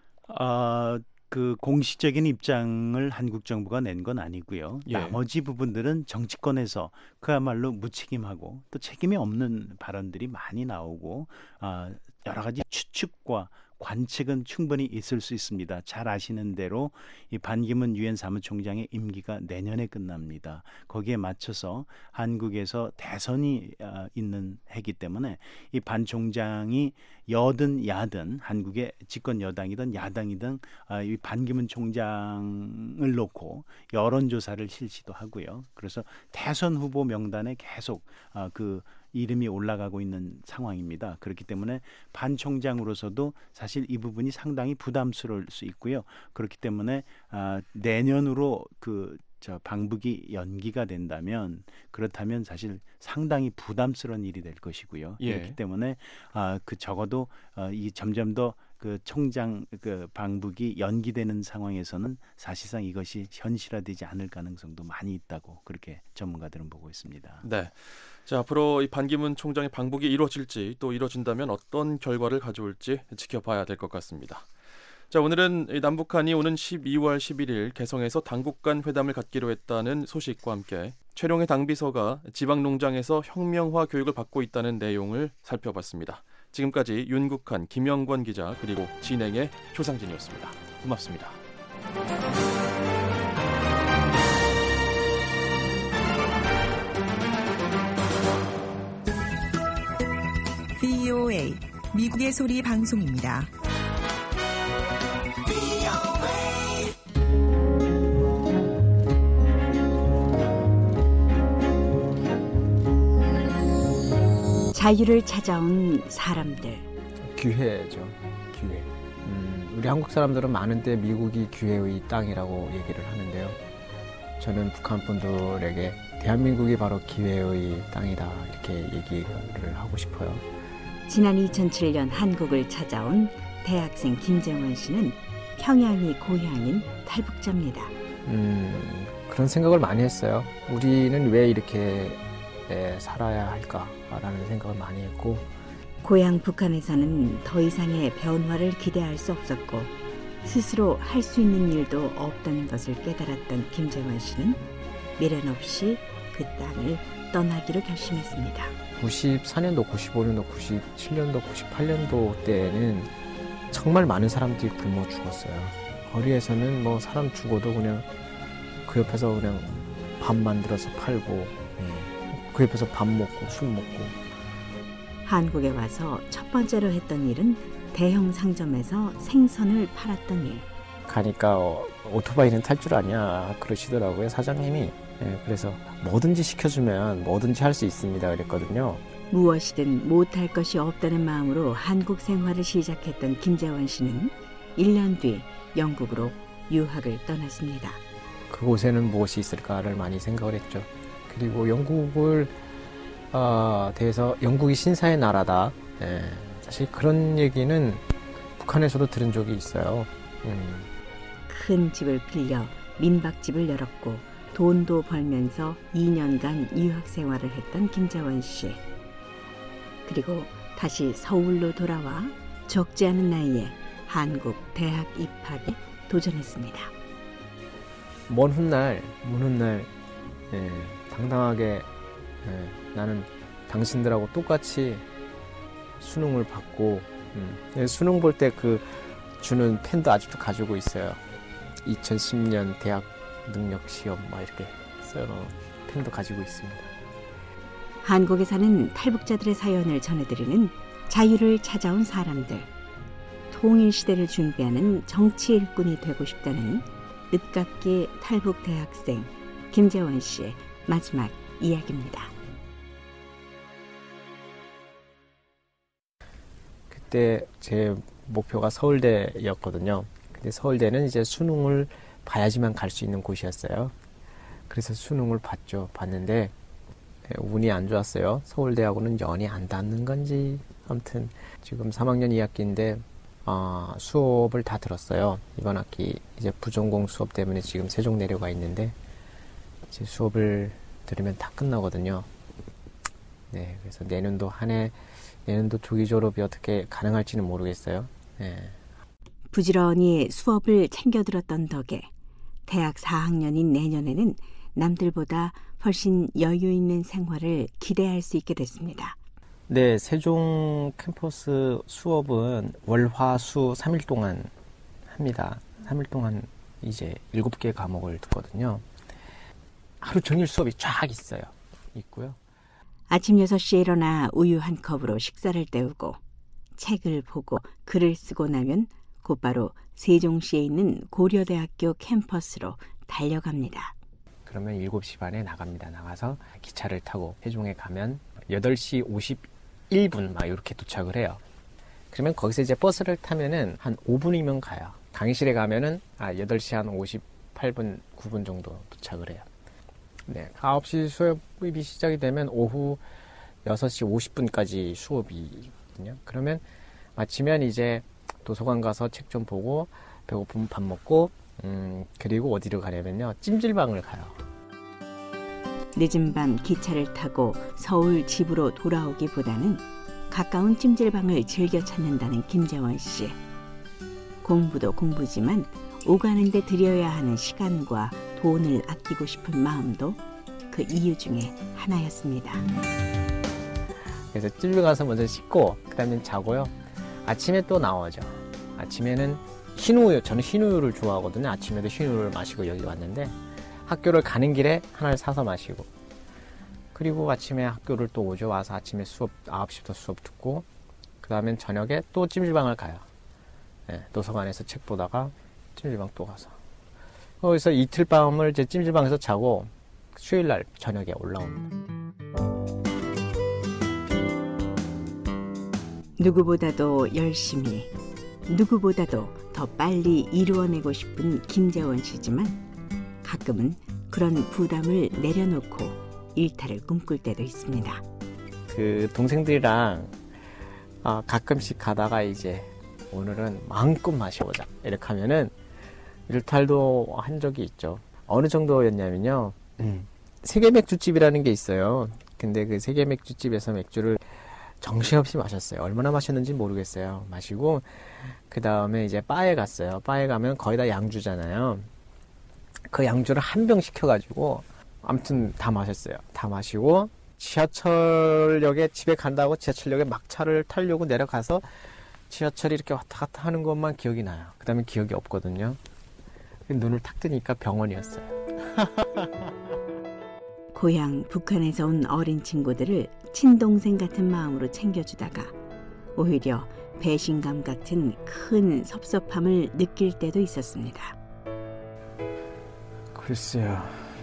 그 공식적인 입장을 한국 정부가 낸 건 아니고요. 예. 나머지 부분들은 정치권에서 그야말로 무책임하고 또 책임이 없는 발언들이 많이 나오고 여러 가지 추측과 관측은 충분히 있을 수 있습니다. 잘 아시는 대로 이 반기문 유엔 사무총장의 임기가 내년에 끝납니다. 거기에 맞춰서 한국에서 대선이 있는 해기 때문에 이 반 총장이 여든 야든 한국의 집권 여당이든 야당이든 이 반기문 총장을 놓고 여론조사를 실시도 하고요. 그래서 대선 후보 명단에 계속 그 이름이 올라가고 있는 상황입니다. 그렇기 때문에 반 총장으로서도 사실 이 부분이 상당히 부담스러울 수 있고요. 그렇기 때문에 내년으로 방북이 연기가 된다면 그렇다면 사실 상당히 부담스러운 일이 될 것이고요. 예. 그렇기 때문에 적어도 이 점점 더 그 총장 그 방북이 연기되는 상황에서는 사실상 이것이 현실화되지 않을 가능성도 많이 있다고 그렇게 전문가들은 보고 있습니다. 네. 자, 앞으로 이 반기문 총장의 방북이 이루어질지 또 이루어진다면 어떤 결과를 가져올지 지켜봐야 될 것 같습니다. 자, 오늘은 남북한이 오는 12월 11일 개성에서 당국 간 회담을 갖기로 했다는 소식과 함께 최룡해 당비서가 지방농장에서 혁명화 교육을 받고 있다는 내용을 살펴봤습니다. 지금까지 윤국한, 김영권 기자 그리고 진행의 조상진이었습니다. 고맙습니다. VOA 미국의 소리 방송입니다. 자유를 찾아온 사람들. 기회죠. 기회. 우리 한국 사람들은 많은데 미국이 기회의 땅이라고 얘기를 하는데요. 저는 북한 분들에게 대한민국이 바로 기회의 땅이다 이렇게 얘기를 하고 싶어요. 지난 2007년 한국을 찾아온 대학생 김정원 씨는 평양이 고향인 탈북자입니다. 그런 생각을 많이 했어요. 우리는 왜 이렇게 살아야 할까라는 생각을 많이 했고, 고향 북한에서는 더 이상의 변화를 기대할 수 없었고 스스로 할 수 있는 일도 없다는 것을 깨달았던 김정원 씨는 미련 없이 그 땅을 떠나기로 결심했습니다. 94년도, 95년도, 97년도, 98년도 때에는 정말 많은 사람들이 굶어 죽었어요. 거리에서는 뭐 사람 죽어도 그냥 그 옆에서 그냥 밥 만들어서 팔고, 그 옆에서 밥 먹고 술 먹고. 한국에 와서 첫 번째로 했던 일은 대형 상점에서 생선을 팔았던 일. 가니까 오토바이는 탈 줄 아냐 그러시더라고요, 사장님이. 그래서 뭐든지 시켜주면 뭐든지 할 수 있습니다 그랬거든요. 무엇이든 못할 것이 없다는 마음으로 한국 생활을 시작했던 김재원 씨는 1년 뒤 영국으로 유학을 떠났습니다. 그곳에는 무엇이 있을까를 많이 생각을 했죠. 그리고 영국을 대해서 영국이 신사의 나라다. 사실 그런 얘기는 북한에서도 들은 적이 있어요. 큰 집을 빌려 민박집을 열었고 돈도 벌면서 2년간 유학 생활을 했던 김재원 씨. 그리고 다시 서울로 돌아와 적지 않은 나이에 한국 대학 입학에 도전했습니다. 먼 훗날 당당하게 나는 당신들하고 똑같이 수능을 받고 수능 볼 때 그 주는 펜도 아직도 가지고 있어요. 2010년 대학 능력 시험 막 이렇게 써놓은 펜도 가지고 있습니다. 한국에 사는 탈북자들의 사연을 전해드리는 자유를 찾아온 사람들. 통일시대를 준비하는 정치 일꾼이 되고 싶다는 늦깎이 탈북 대학생 김재원 씨의 마지막 이야기입니다. 그때 제 목표가 서울대였거든요. 근데 서울대는 이제 수능을 봐야지만 갈 수 있는 곳이었어요. 그래서 수능을 봤는데 운이 안 좋았어요. 서울대하고는 연이 안 닿는 건지 아무튼 지금 3학년 2학기인데 수업을 다 들었어요. 이번 학기 이제 부전공 수업 때문에 지금 세종 내려가 있는데 이제 수업을 들으면 다 끝나거든요. 네, 그래서 내년도 조기 졸업이 어떻게 가능할지는 모르겠어요. 네. 부지런히 수업을 챙겨 들었던 덕에 대학 4학년인 내년에는 남들보다 훨씬 여유 있는 생활을 기대할 수 있게 됐습니다. 네, 세종 캠퍼스 수업은 월, 화, 수 3일 동안 합니다. 3일 동안 이제 7개 과목을 듣거든요. 하루 종일 수업이 쫙 있고요. 아침 6시에 일어나 우유 한 컵으로 식사를 때우고 책을 보고 글을 쓰고 나면 곧바로 세종시에 있는 고려대학교 캠퍼스로 달려갑니다. 그러면 7시 반에 나갑니다. 나가서 기차를 타고 세종에 가면 8시 51분 막 이렇게 도착을 해요. 그러면 거기서 이제 버스를 타면은 한 5분이면 가요. 강의실에 가면은 8시 한 58분, 9분 정도 도착을 해요. 네, 9시 수업이 시작이 되면 오후 6시 50분까지 수업이거든요. 그러면 마치면 이제 도서관 가서 책 좀 보고 배고프면 밥 먹고 그리고 어디로 가냐면요. 찜질방을 가요. 늦은 밤 기차를 타고 서울 집으로 돌아오기보다는 가까운 찜질방을 즐겨 찾는다는 김재원 씨. 공부도 공부지만 오가는 데 들여야 하는 시간과 돈을 아끼고 싶은 마음도 그 이유 중에 하나였습니다. 그래서 찜질 가서 먼저 씻고 그다음에 자고요. 아침에 또 나오죠. 아침에는 흰우유, 저는 흰우유를 좋아하거든요. 아침에도 흰우유를 마시고 여기 왔는데 학교를 가는 길에 하나를 사서 마시고 그리고 아침에 학교를 또 오죠. 와서 아침에 수업 9시부터 수업 듣고 그 다음엔 저녁에 또 찜질방을 가요. 네, 도서관에서 책 보다가 찜질방 또 가서 거기서 이틀 밤을 제 찜질방에서 자고 수요일날 저녁에 올라옵니다. 누구보다도 열심히, 누구보다도 더 빨리 이루어내고 싶은 김재원 씨지만 가끔은 그런 부담을 내려놓고 일탈을 꿈꿀 때도 있습니다. 그 동생들이랑 가끔씩 가다가 이제 오늘은 마음껏 마셔보자 이렇게 하면은 일탈도 한 적이 있죠. 어느 정도였냐면요. 세계 맥주집이라는 게 있어요. 근데 그 세계 맥주집에서 맥주를 정신없이 마셨어요. 얼마나 마셨는지 모르겠어요. 마시고 그 다음에 이제 바에 갔어요. 바에 가면 거의 다 양주잖아요. 그 양주를 한 병 시켜가지고 아무튼 다 마셨어요. 다 마시고 지하철역에 집에 간다고 지하철역에 막차를 타려고 내려가서 지하철이 이렇게 왔다 갔다 하는 것만 기억이 나요. 그 다음에 기억이 없거든요. 눈을 탁 뜨니까 병원이었어요. 고향 북한에서 온 어린 친구들을 친동생 같은 마음으로 챙겨주다가 오히려 배신감 같은 큰 섭섭함을 느낄 때도 있었습니다. 글쎄요.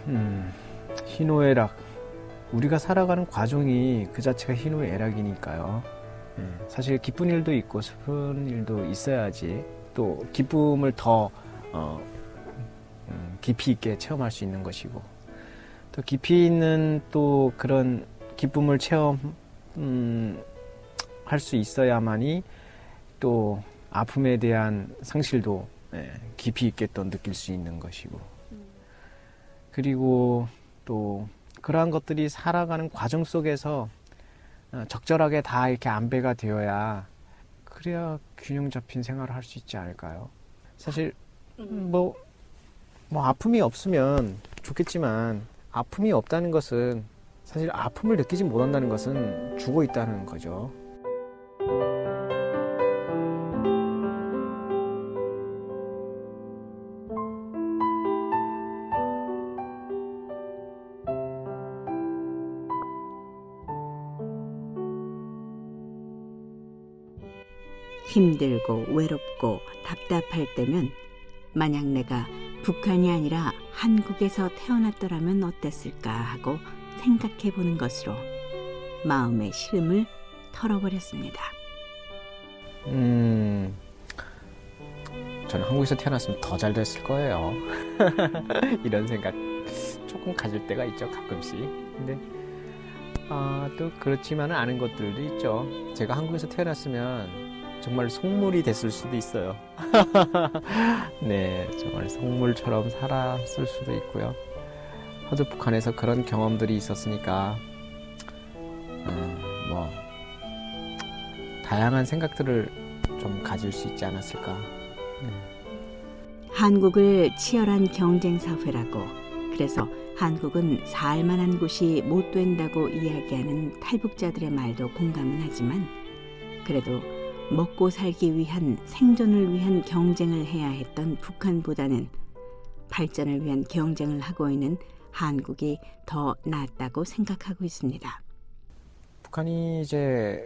희노애락. 우리가 살아가는 과정이 그 자체가 희노애락이니까요. 사실 기쁜 일도 있고 슬픈 일도 있어야지 또 기쁨을 더 깊이 있게 체험할 수 있는 것이고 또 깊이 있는 또 그런 기쁨을 체험할 수 있어야만이 또 아픔에 대한 상실도 깊이 있게 또 느낄 수 있는 것이고 그리고 또 그러한 것들이 살아가는 과정 속에서 적절하게 다 이렇게 안배가 되어야 그래야 균형 잡힌 생활을 할 수 있지 않을까요? 사실 뭐 아픔이 없으면 좋겠지만 아픔이 없다는 것은 사실 아픔을 느끼지 못한다는 것은 죽어 있다는 거죠. 힘들고 외롭고 답답할 때면 만약 내가 북한이 아니라 한국에서 태어났더라면 어땠을까 하고 생각해 보는 것으로 마음의 시름을 털어버렸습니다. 저는 한국에서 태어났으면 더 잘 됐을 거예요. 이런 생각 조금 가질 때가 있죠, 가끔씩. 근데 또 그렇지만은 않은 것들도 있죠. 제가 한국에서 태어났으면 정말 속물이 됐을 수도 있어요. 네, 정말 속물처럼 살았을 수도 있고요. 하도 북한에서 그런 경험들이 있었으니까 다양한 생각들을 좀 가질 수 있지 않았을까. 한국을 치열한 경쟁 사회라고, 그래서 한국은 살만한 곳이 못 된다고 이야기하는 탈북자들의 말도 공감은 하지만 그래도 먹고 살기 위한 생존을 위한 경쟁을 해야 했던 북한보다는 발전을 위한 경쟁을 하고 있는 한국이 더 낫다고 생각하고 있습니다. 북한이 이제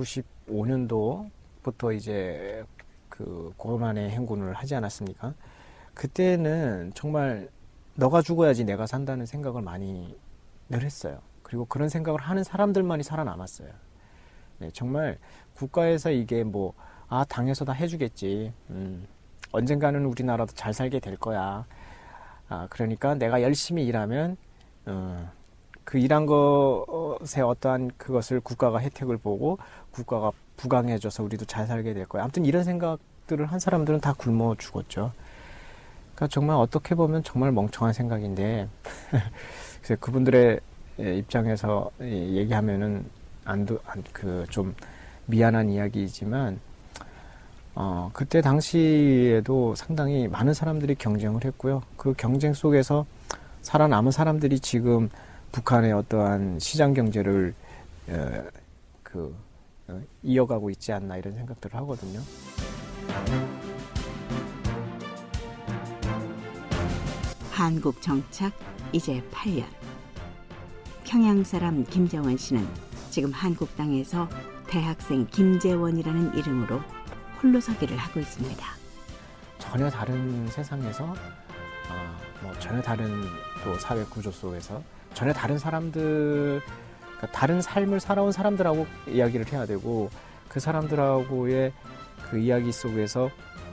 95년도부터 이제 그 고만의 행군을 하지 않았습니까? 그때는 정말 너가 죽어야지 내가 산다는 생각을 많이 늘 했어요. 그리고 그런 생각을 하는 사람들만이 살아남았어요. 네, 정말 국가에서 이게 당에서 다 해주겠지. 언젠가는 우리나라도 잘 살게 될 거야. 그러니까 내가 열심히 일하면 그 일한 것에 어떠한 그것을 국가가 혜택을 보고 국가가 부강해줘서 우리도 잘 살게 될 거야. 아무튼 이런 생각들을 한 사람들은 다 굶어 죽었죠. 그러니까 정말 어떻게 보면 정말 멍청한 생각인데 그래서 그분들의 입장에서 얘기하면은 좀 미안한 이야기이지만 그때 당시에도 상당히 많은 사람들이 경쟁을 했고요. 그 경쟁 속에서 살아남은 사람들이 지금 북한의 어떠한 시장 경제를 이어가고 있지 않나 이런 생각들을 하거든요. 한국 정착 이제 8년. 평양 사람 김재원 씨는 지금 한국 땅에서 대학생 김재원이라는 이름으로 홀로서기를 하고 있습니다. 전혀 다른 세상에서 전혀 다른 또 사회 구조 속에서 전혀 다른 사람들, 그러니까 다른 삶을 살아온 사람들하고 이야기를 해야 되고 그 사람들하고의 그 이야기 속에서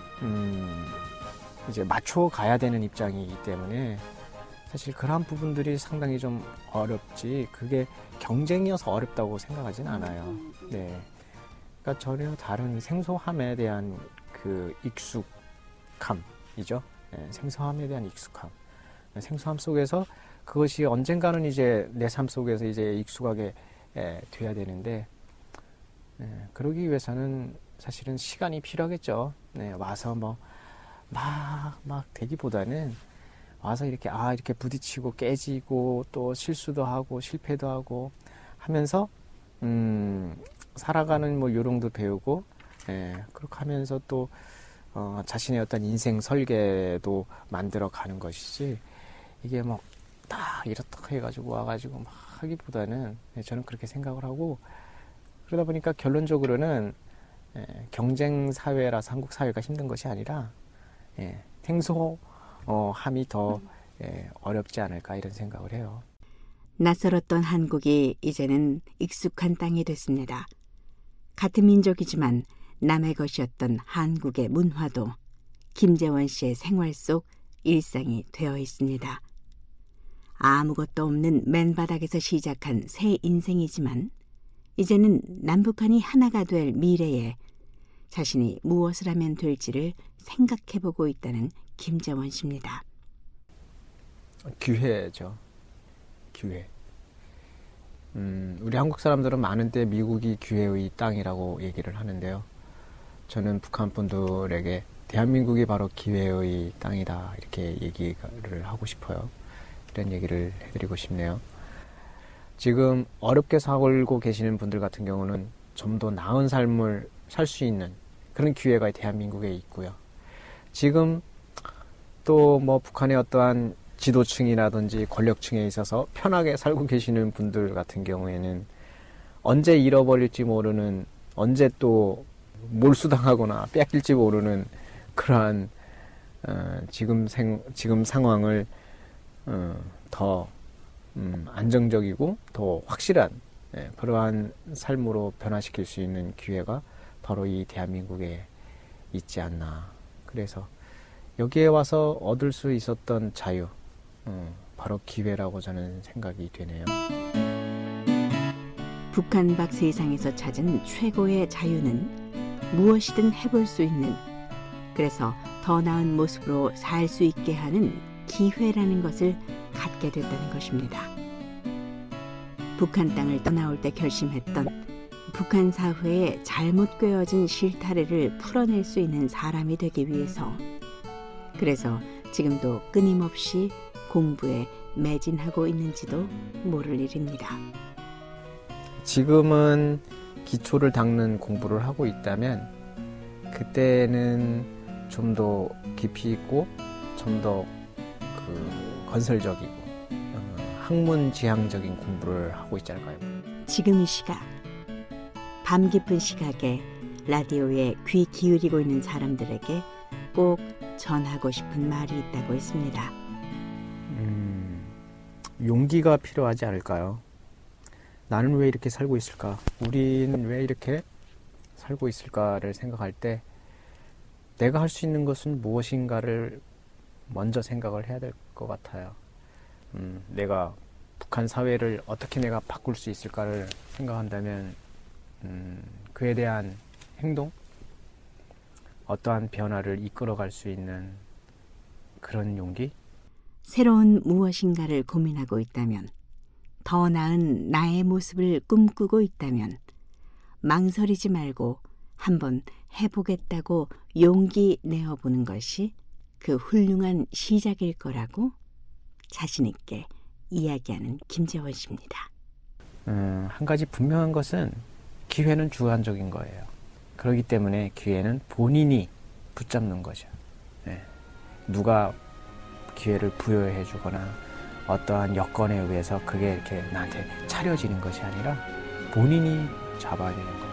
이제 맞춰 가야 되는 입장이기 때문에 사실 그러한 부분들이 상당히 좀 어렵지 그게 경쟁이어서 어렵다고 생각하진 않아요. 네, 그러니까 전혀 다른 생소함에 대한 그 익숙함이죠. 네, 생소함에 대한 익숙함. 생소함 속에서 그것이 언젠가는 이제 내 삶 속에서 이제 익숙하게 돼야 되는데 그러기 위해서는 사실은 시간이 필요하겠죠. 네, 와서 막 되기보다는 와서 이렇게 이렇게 부딪히고 깨지고 또 실수도 하고 실패도 하고 하면서 살아가는 요령도 배우고 그렇게 하면서 또 자신의 어떤 인생 설계도 만들어 가는 것이지 이게 다 이렇다 해가지고 와가지고 막 하기보다는 저는 그렇게 생각을 하고 그러다 보니까 결론적으로는 경쟁 사회라서 한국 사회가 힘든 것이 아니라 생소함이 더 어렵지 않을까 이런 생각을 해요. 낯설었던 한국이 이제는 익숙한 땅이 됐습니다. 같은 민족이지만 남의 것이었던 한국의 문화도 김재원 씨의 생활 속 일상이 되어 있습니다. 아무것도 없는 맨바닥에서 시작한 새 인생이지만 이제는 남북한이 하나가 될 미래에 자신이 무엇을 하면 될지를 생각해보고 있다는 김재원 씨입니다. 기회죠. 기회. 우리 한국 사람들은 많은 때 미국이 기회의 땅이라고 얘기를 하는데요. 저는 북한 분들에게 대한민국이 바로 기회의 땅이다 이렇게 얘기를 하고 싶어요. 이런 얘기를 해드리고 싶네요. 지금 어렵게 살고 계시는 분들 같은 경우는 좀 더 나은 삶을 살 수 있는 그런 기회가 대한민국에 있고요. 지금 또 뭐 북한의 어떠한 지도층이라든지 권력층에 있어서 편하게 살고 계시는 분들 같은 경우에는 언제 잃어버릴지 모르는, 언제 또 몰수당하거나 뺏길지 모르는 그러한 지금 상황을 더 안정적이고 더 확실한 그러한 삶으로 변화시킬 수 있는 기회가 바로 이 대한민국에 있지 않나. 그래서 여기에 와서 얻을 수 있었던 자유, 바로 기회라고 저는 생각이 되네요. 북한 밖 세상에서 찾은 최고의 자유는 무엇이든 해볼 수 있는, 그래서 더 나은 모습으로 살 수 있게 하는 기회라는 것을 갖게 됐다는 것입니다. 북한 땅을 떠나올 때 결심했던 북한 사회의 잘못 꿰어진 실타래를 풀어낼 수 있는 사람이 되기 위해서, 그래서 지금도 끊임없이 공부에 매진하고 있는지도 모를 일입니다. 지금은 기초를 닦는 공부를 하고 있다면 그때는 좀 더 깊이 있고 좀 더 건설적이고 학문지향적인 공부를 하고 있지 않을까요? 지금 이 시각, 밤 깊은 시각에 라디오에 귀 기울이고 있는 사람들에게 꼭 전하고 싶은 말이 있다고 했습니다. 용기가 필요하지 않을까요? 나는 왜 이렇게 살고 있을까? 우리는 왜 이렇게 살고 있을까를 생각할 때 내가 할 수 있는 것은 무엇인가를 먼저 생각을 해야 될 것 같아요. 내가 북한 사회를 어떻게 내가 바꿀 수 있을까를 생각한다면 그에 대한 행동, 어떠한 변화를 이끌어갈 수 있는 그런 용기? 새로운 무엇인가를 고민하고 있다면, 더 나은 나의 모습을 꿈꾸고 있다면 망설이지 말고 한번 해보겠다고 용기 내어보는 것이 그 훌륭한 시작일 거라고 자신 있게 이야기하는 김재원 씨입니다. 한 가지 분명한 것은 기회는 주관적인 거예요. 그렇기 때문에 기회는 본인이 붙잡는 거죠. 누가 기회를 부여해 주거나 어떠한 여건에 의해서 그게 이렇게 나한테 차려지는 것이 아니라 본인이 잡아야 되는 거예요.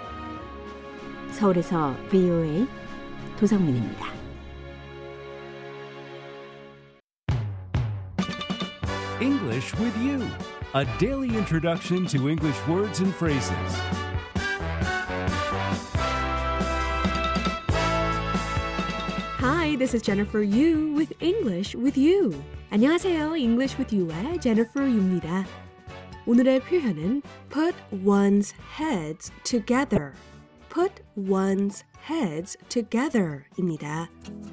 서울에서 VOA 도성민입니다. English with you, a daily introduction to English words and phrases. Hi, this is Jennifer Yu with English with You. 안녕하세요. English with You의 Jennifer Yu입니다. 오늘의 표현은 put one's heads together. put one's heads together입니다.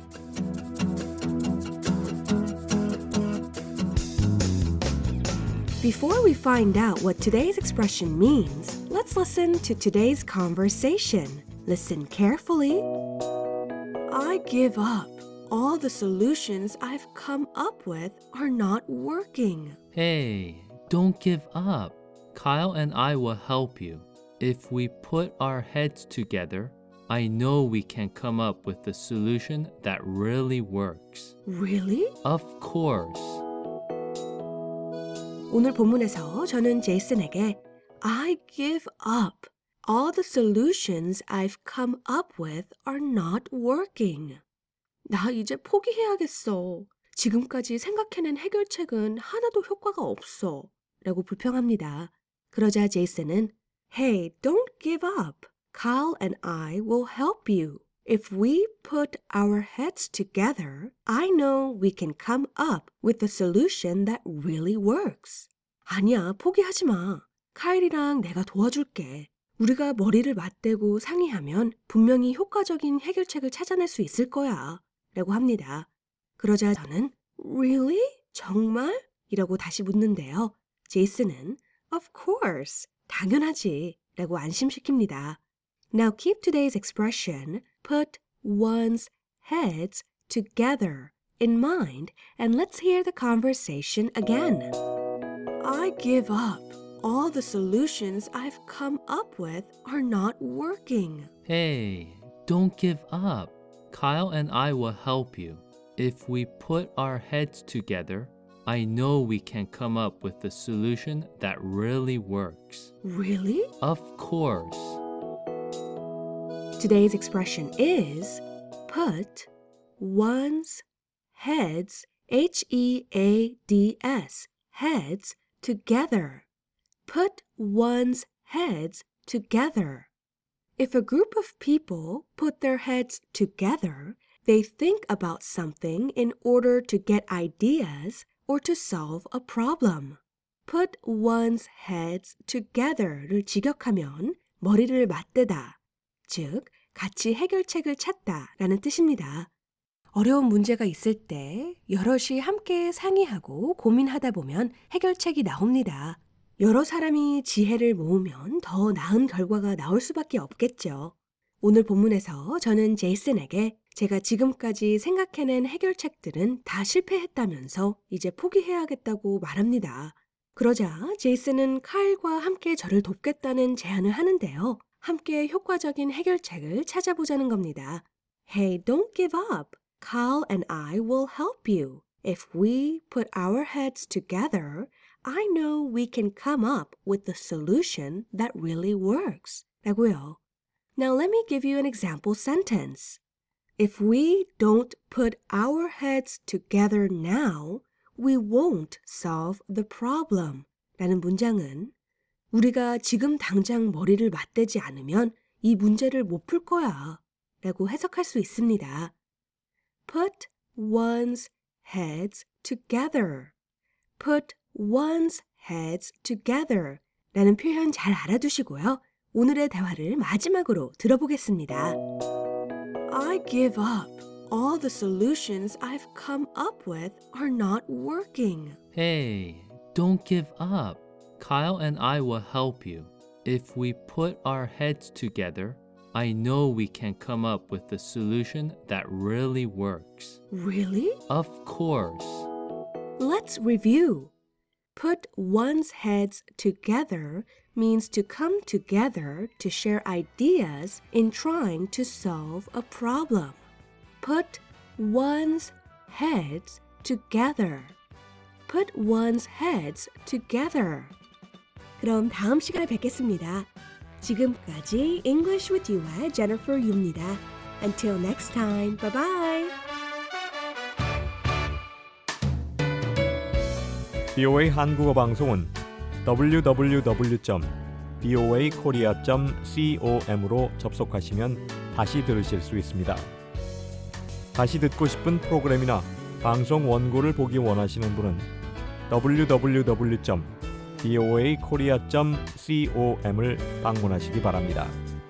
Before we find out what today's expression means, let's listen to today's conversation. Listen carefully. I give up. All the solutions I've come up with are not working. Hey, don't give up. Kyle and I will help you. If we put our heads together, I know we can come up with a solution that really works. Really? Of course. 오늘 본문에서 저는 제이슨에게 I give up. All the solutions I've come up with are not working. 나 이제 포기해야겠어. 지금까지 생각해낸 해결책은 하나도 효과가 없어. 라고 불평합니다. 그러자 제이슨은 Hey, don't give up. Kyle and I will help you. If we put our heads together, I know we can come up with a solution that really works. 아니야, 포기하지 마. 카일이랑 내가 도와줄게. 우리가 머리를 맞대고 상의하면 분명히 효과적인 해결책을 찾아낼 수 있을 거야. 라고 합니다. 그러자 저는 Really? 정말? 이라고 다시 묻는데요. 제이슨은 Of course, 당연하지 라고 안심시킵니다. Now keep today's expression put one's heads together in mind and let's hear the conversation again. I give up. All the solutions I've come up with are not working. Hey, don't give up. Kyle and I will help you. If we put our heads together, I know we can come up with a solution that really works. Really? Of course. Today's expression is put one's heads, H-E-A-D-S, heads together. Put one's heads together. If a group of people put their heads together, they think about something in order to get ideas or to solve a problem. Put one's heads together를 직역하면 머리를 맞대다, 즉 같이 해결책을 찾다라는 뜻입니다. 어려운 문제가 있을 때 여럿이 함께 상의하고 고민하다 보면 해결책이 나옵니다. 여러 사람이 지혜를 모으면 더 나은 결과가 나올 수밖에 없겠죠. 오늘 본문에서 저는 제이슨에게 제가 지금까지 생각해낸 해결책들은 다 실패했다면서 이제 포기해야겠다고 말합니다. 그러자 제이슨은 카일과 함께 저를 돕겠다는 제안을 하는데요. 함께 효과적인 해결책을 찾아보자는 겁니다. Hey, don't give up. Kyle and I will help you. If we put our heads together, I know we can come up with a solution that really works. 라고요. Now let me give you an example sentence. If we don't put our heads together now, we won't solve the problem. 라는 문장은 우리가 지금 당장 머리를 맞대지 않으면 이 문제를 못 풀 거야. 라고 해석할 수 있습니다. Put one's heads together. Put one's heads together. 라는 표현 잘 알아두시고요. 오늘의 대화를 마지막으로 들어보겠습니다. I give up. All the solutions I've come up with are not working. Hey, don't give up. Kyle and I will help you. If we put our heads together, I know we can come up with a solution that really works. Really? Of course. Let's review. Put one's heads together means to come together to share ideas in trying to solve a problem. Put one's heads together. Put one's heads together. 그럼 다음 시간에 뵙겠습니다. 지금까지 English with You의 Jennifer Yu입니다. Until next time, bye bye. VOA 한국어 방송은 www.voakorea.com으로 접속하시면 다시 들으실 수 있습니다. 다시 듣고 싶은 프로그램이나 방송 원고를 보기 원하시는 분은 www.voakorea.com을 방문하시기 바랍니다.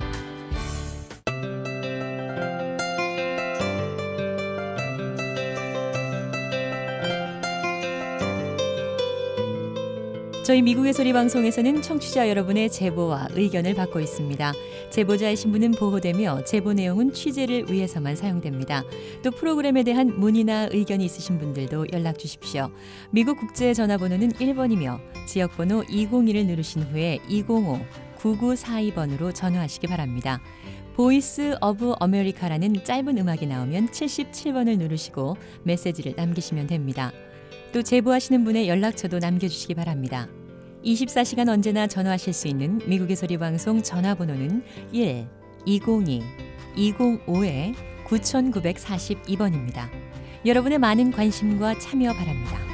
저희 미국의 소리 방송에서는 청취자 여러분의 제보와 의견을 받고 있습니다. 제보자의 신분은 보호되며 제보 내용은 취재를 위해서만 사용됩니다. 또 프로그램에 대한 문의나 의견이 있으신 분들도 연락 주십시오. 미국 국제 전화번호는 1번이며 지역번호 201을 누르신 후에 205-9942번으로 전화하시기 바랍니다. 보이스 오브 아메리카라는 짧은 음악이 나오면 77번을 누르시고 메시지를 남기시면 됩니다. 또 제보하시는 분의 연락처도 남겨주시기 바랍니다. 24시간 언제나 전화하실 수 있는 미국의 소리 방송 전화번호는 1-202-205-9942번입니다. 여러분의 많은 관심과 참여 바랍니다.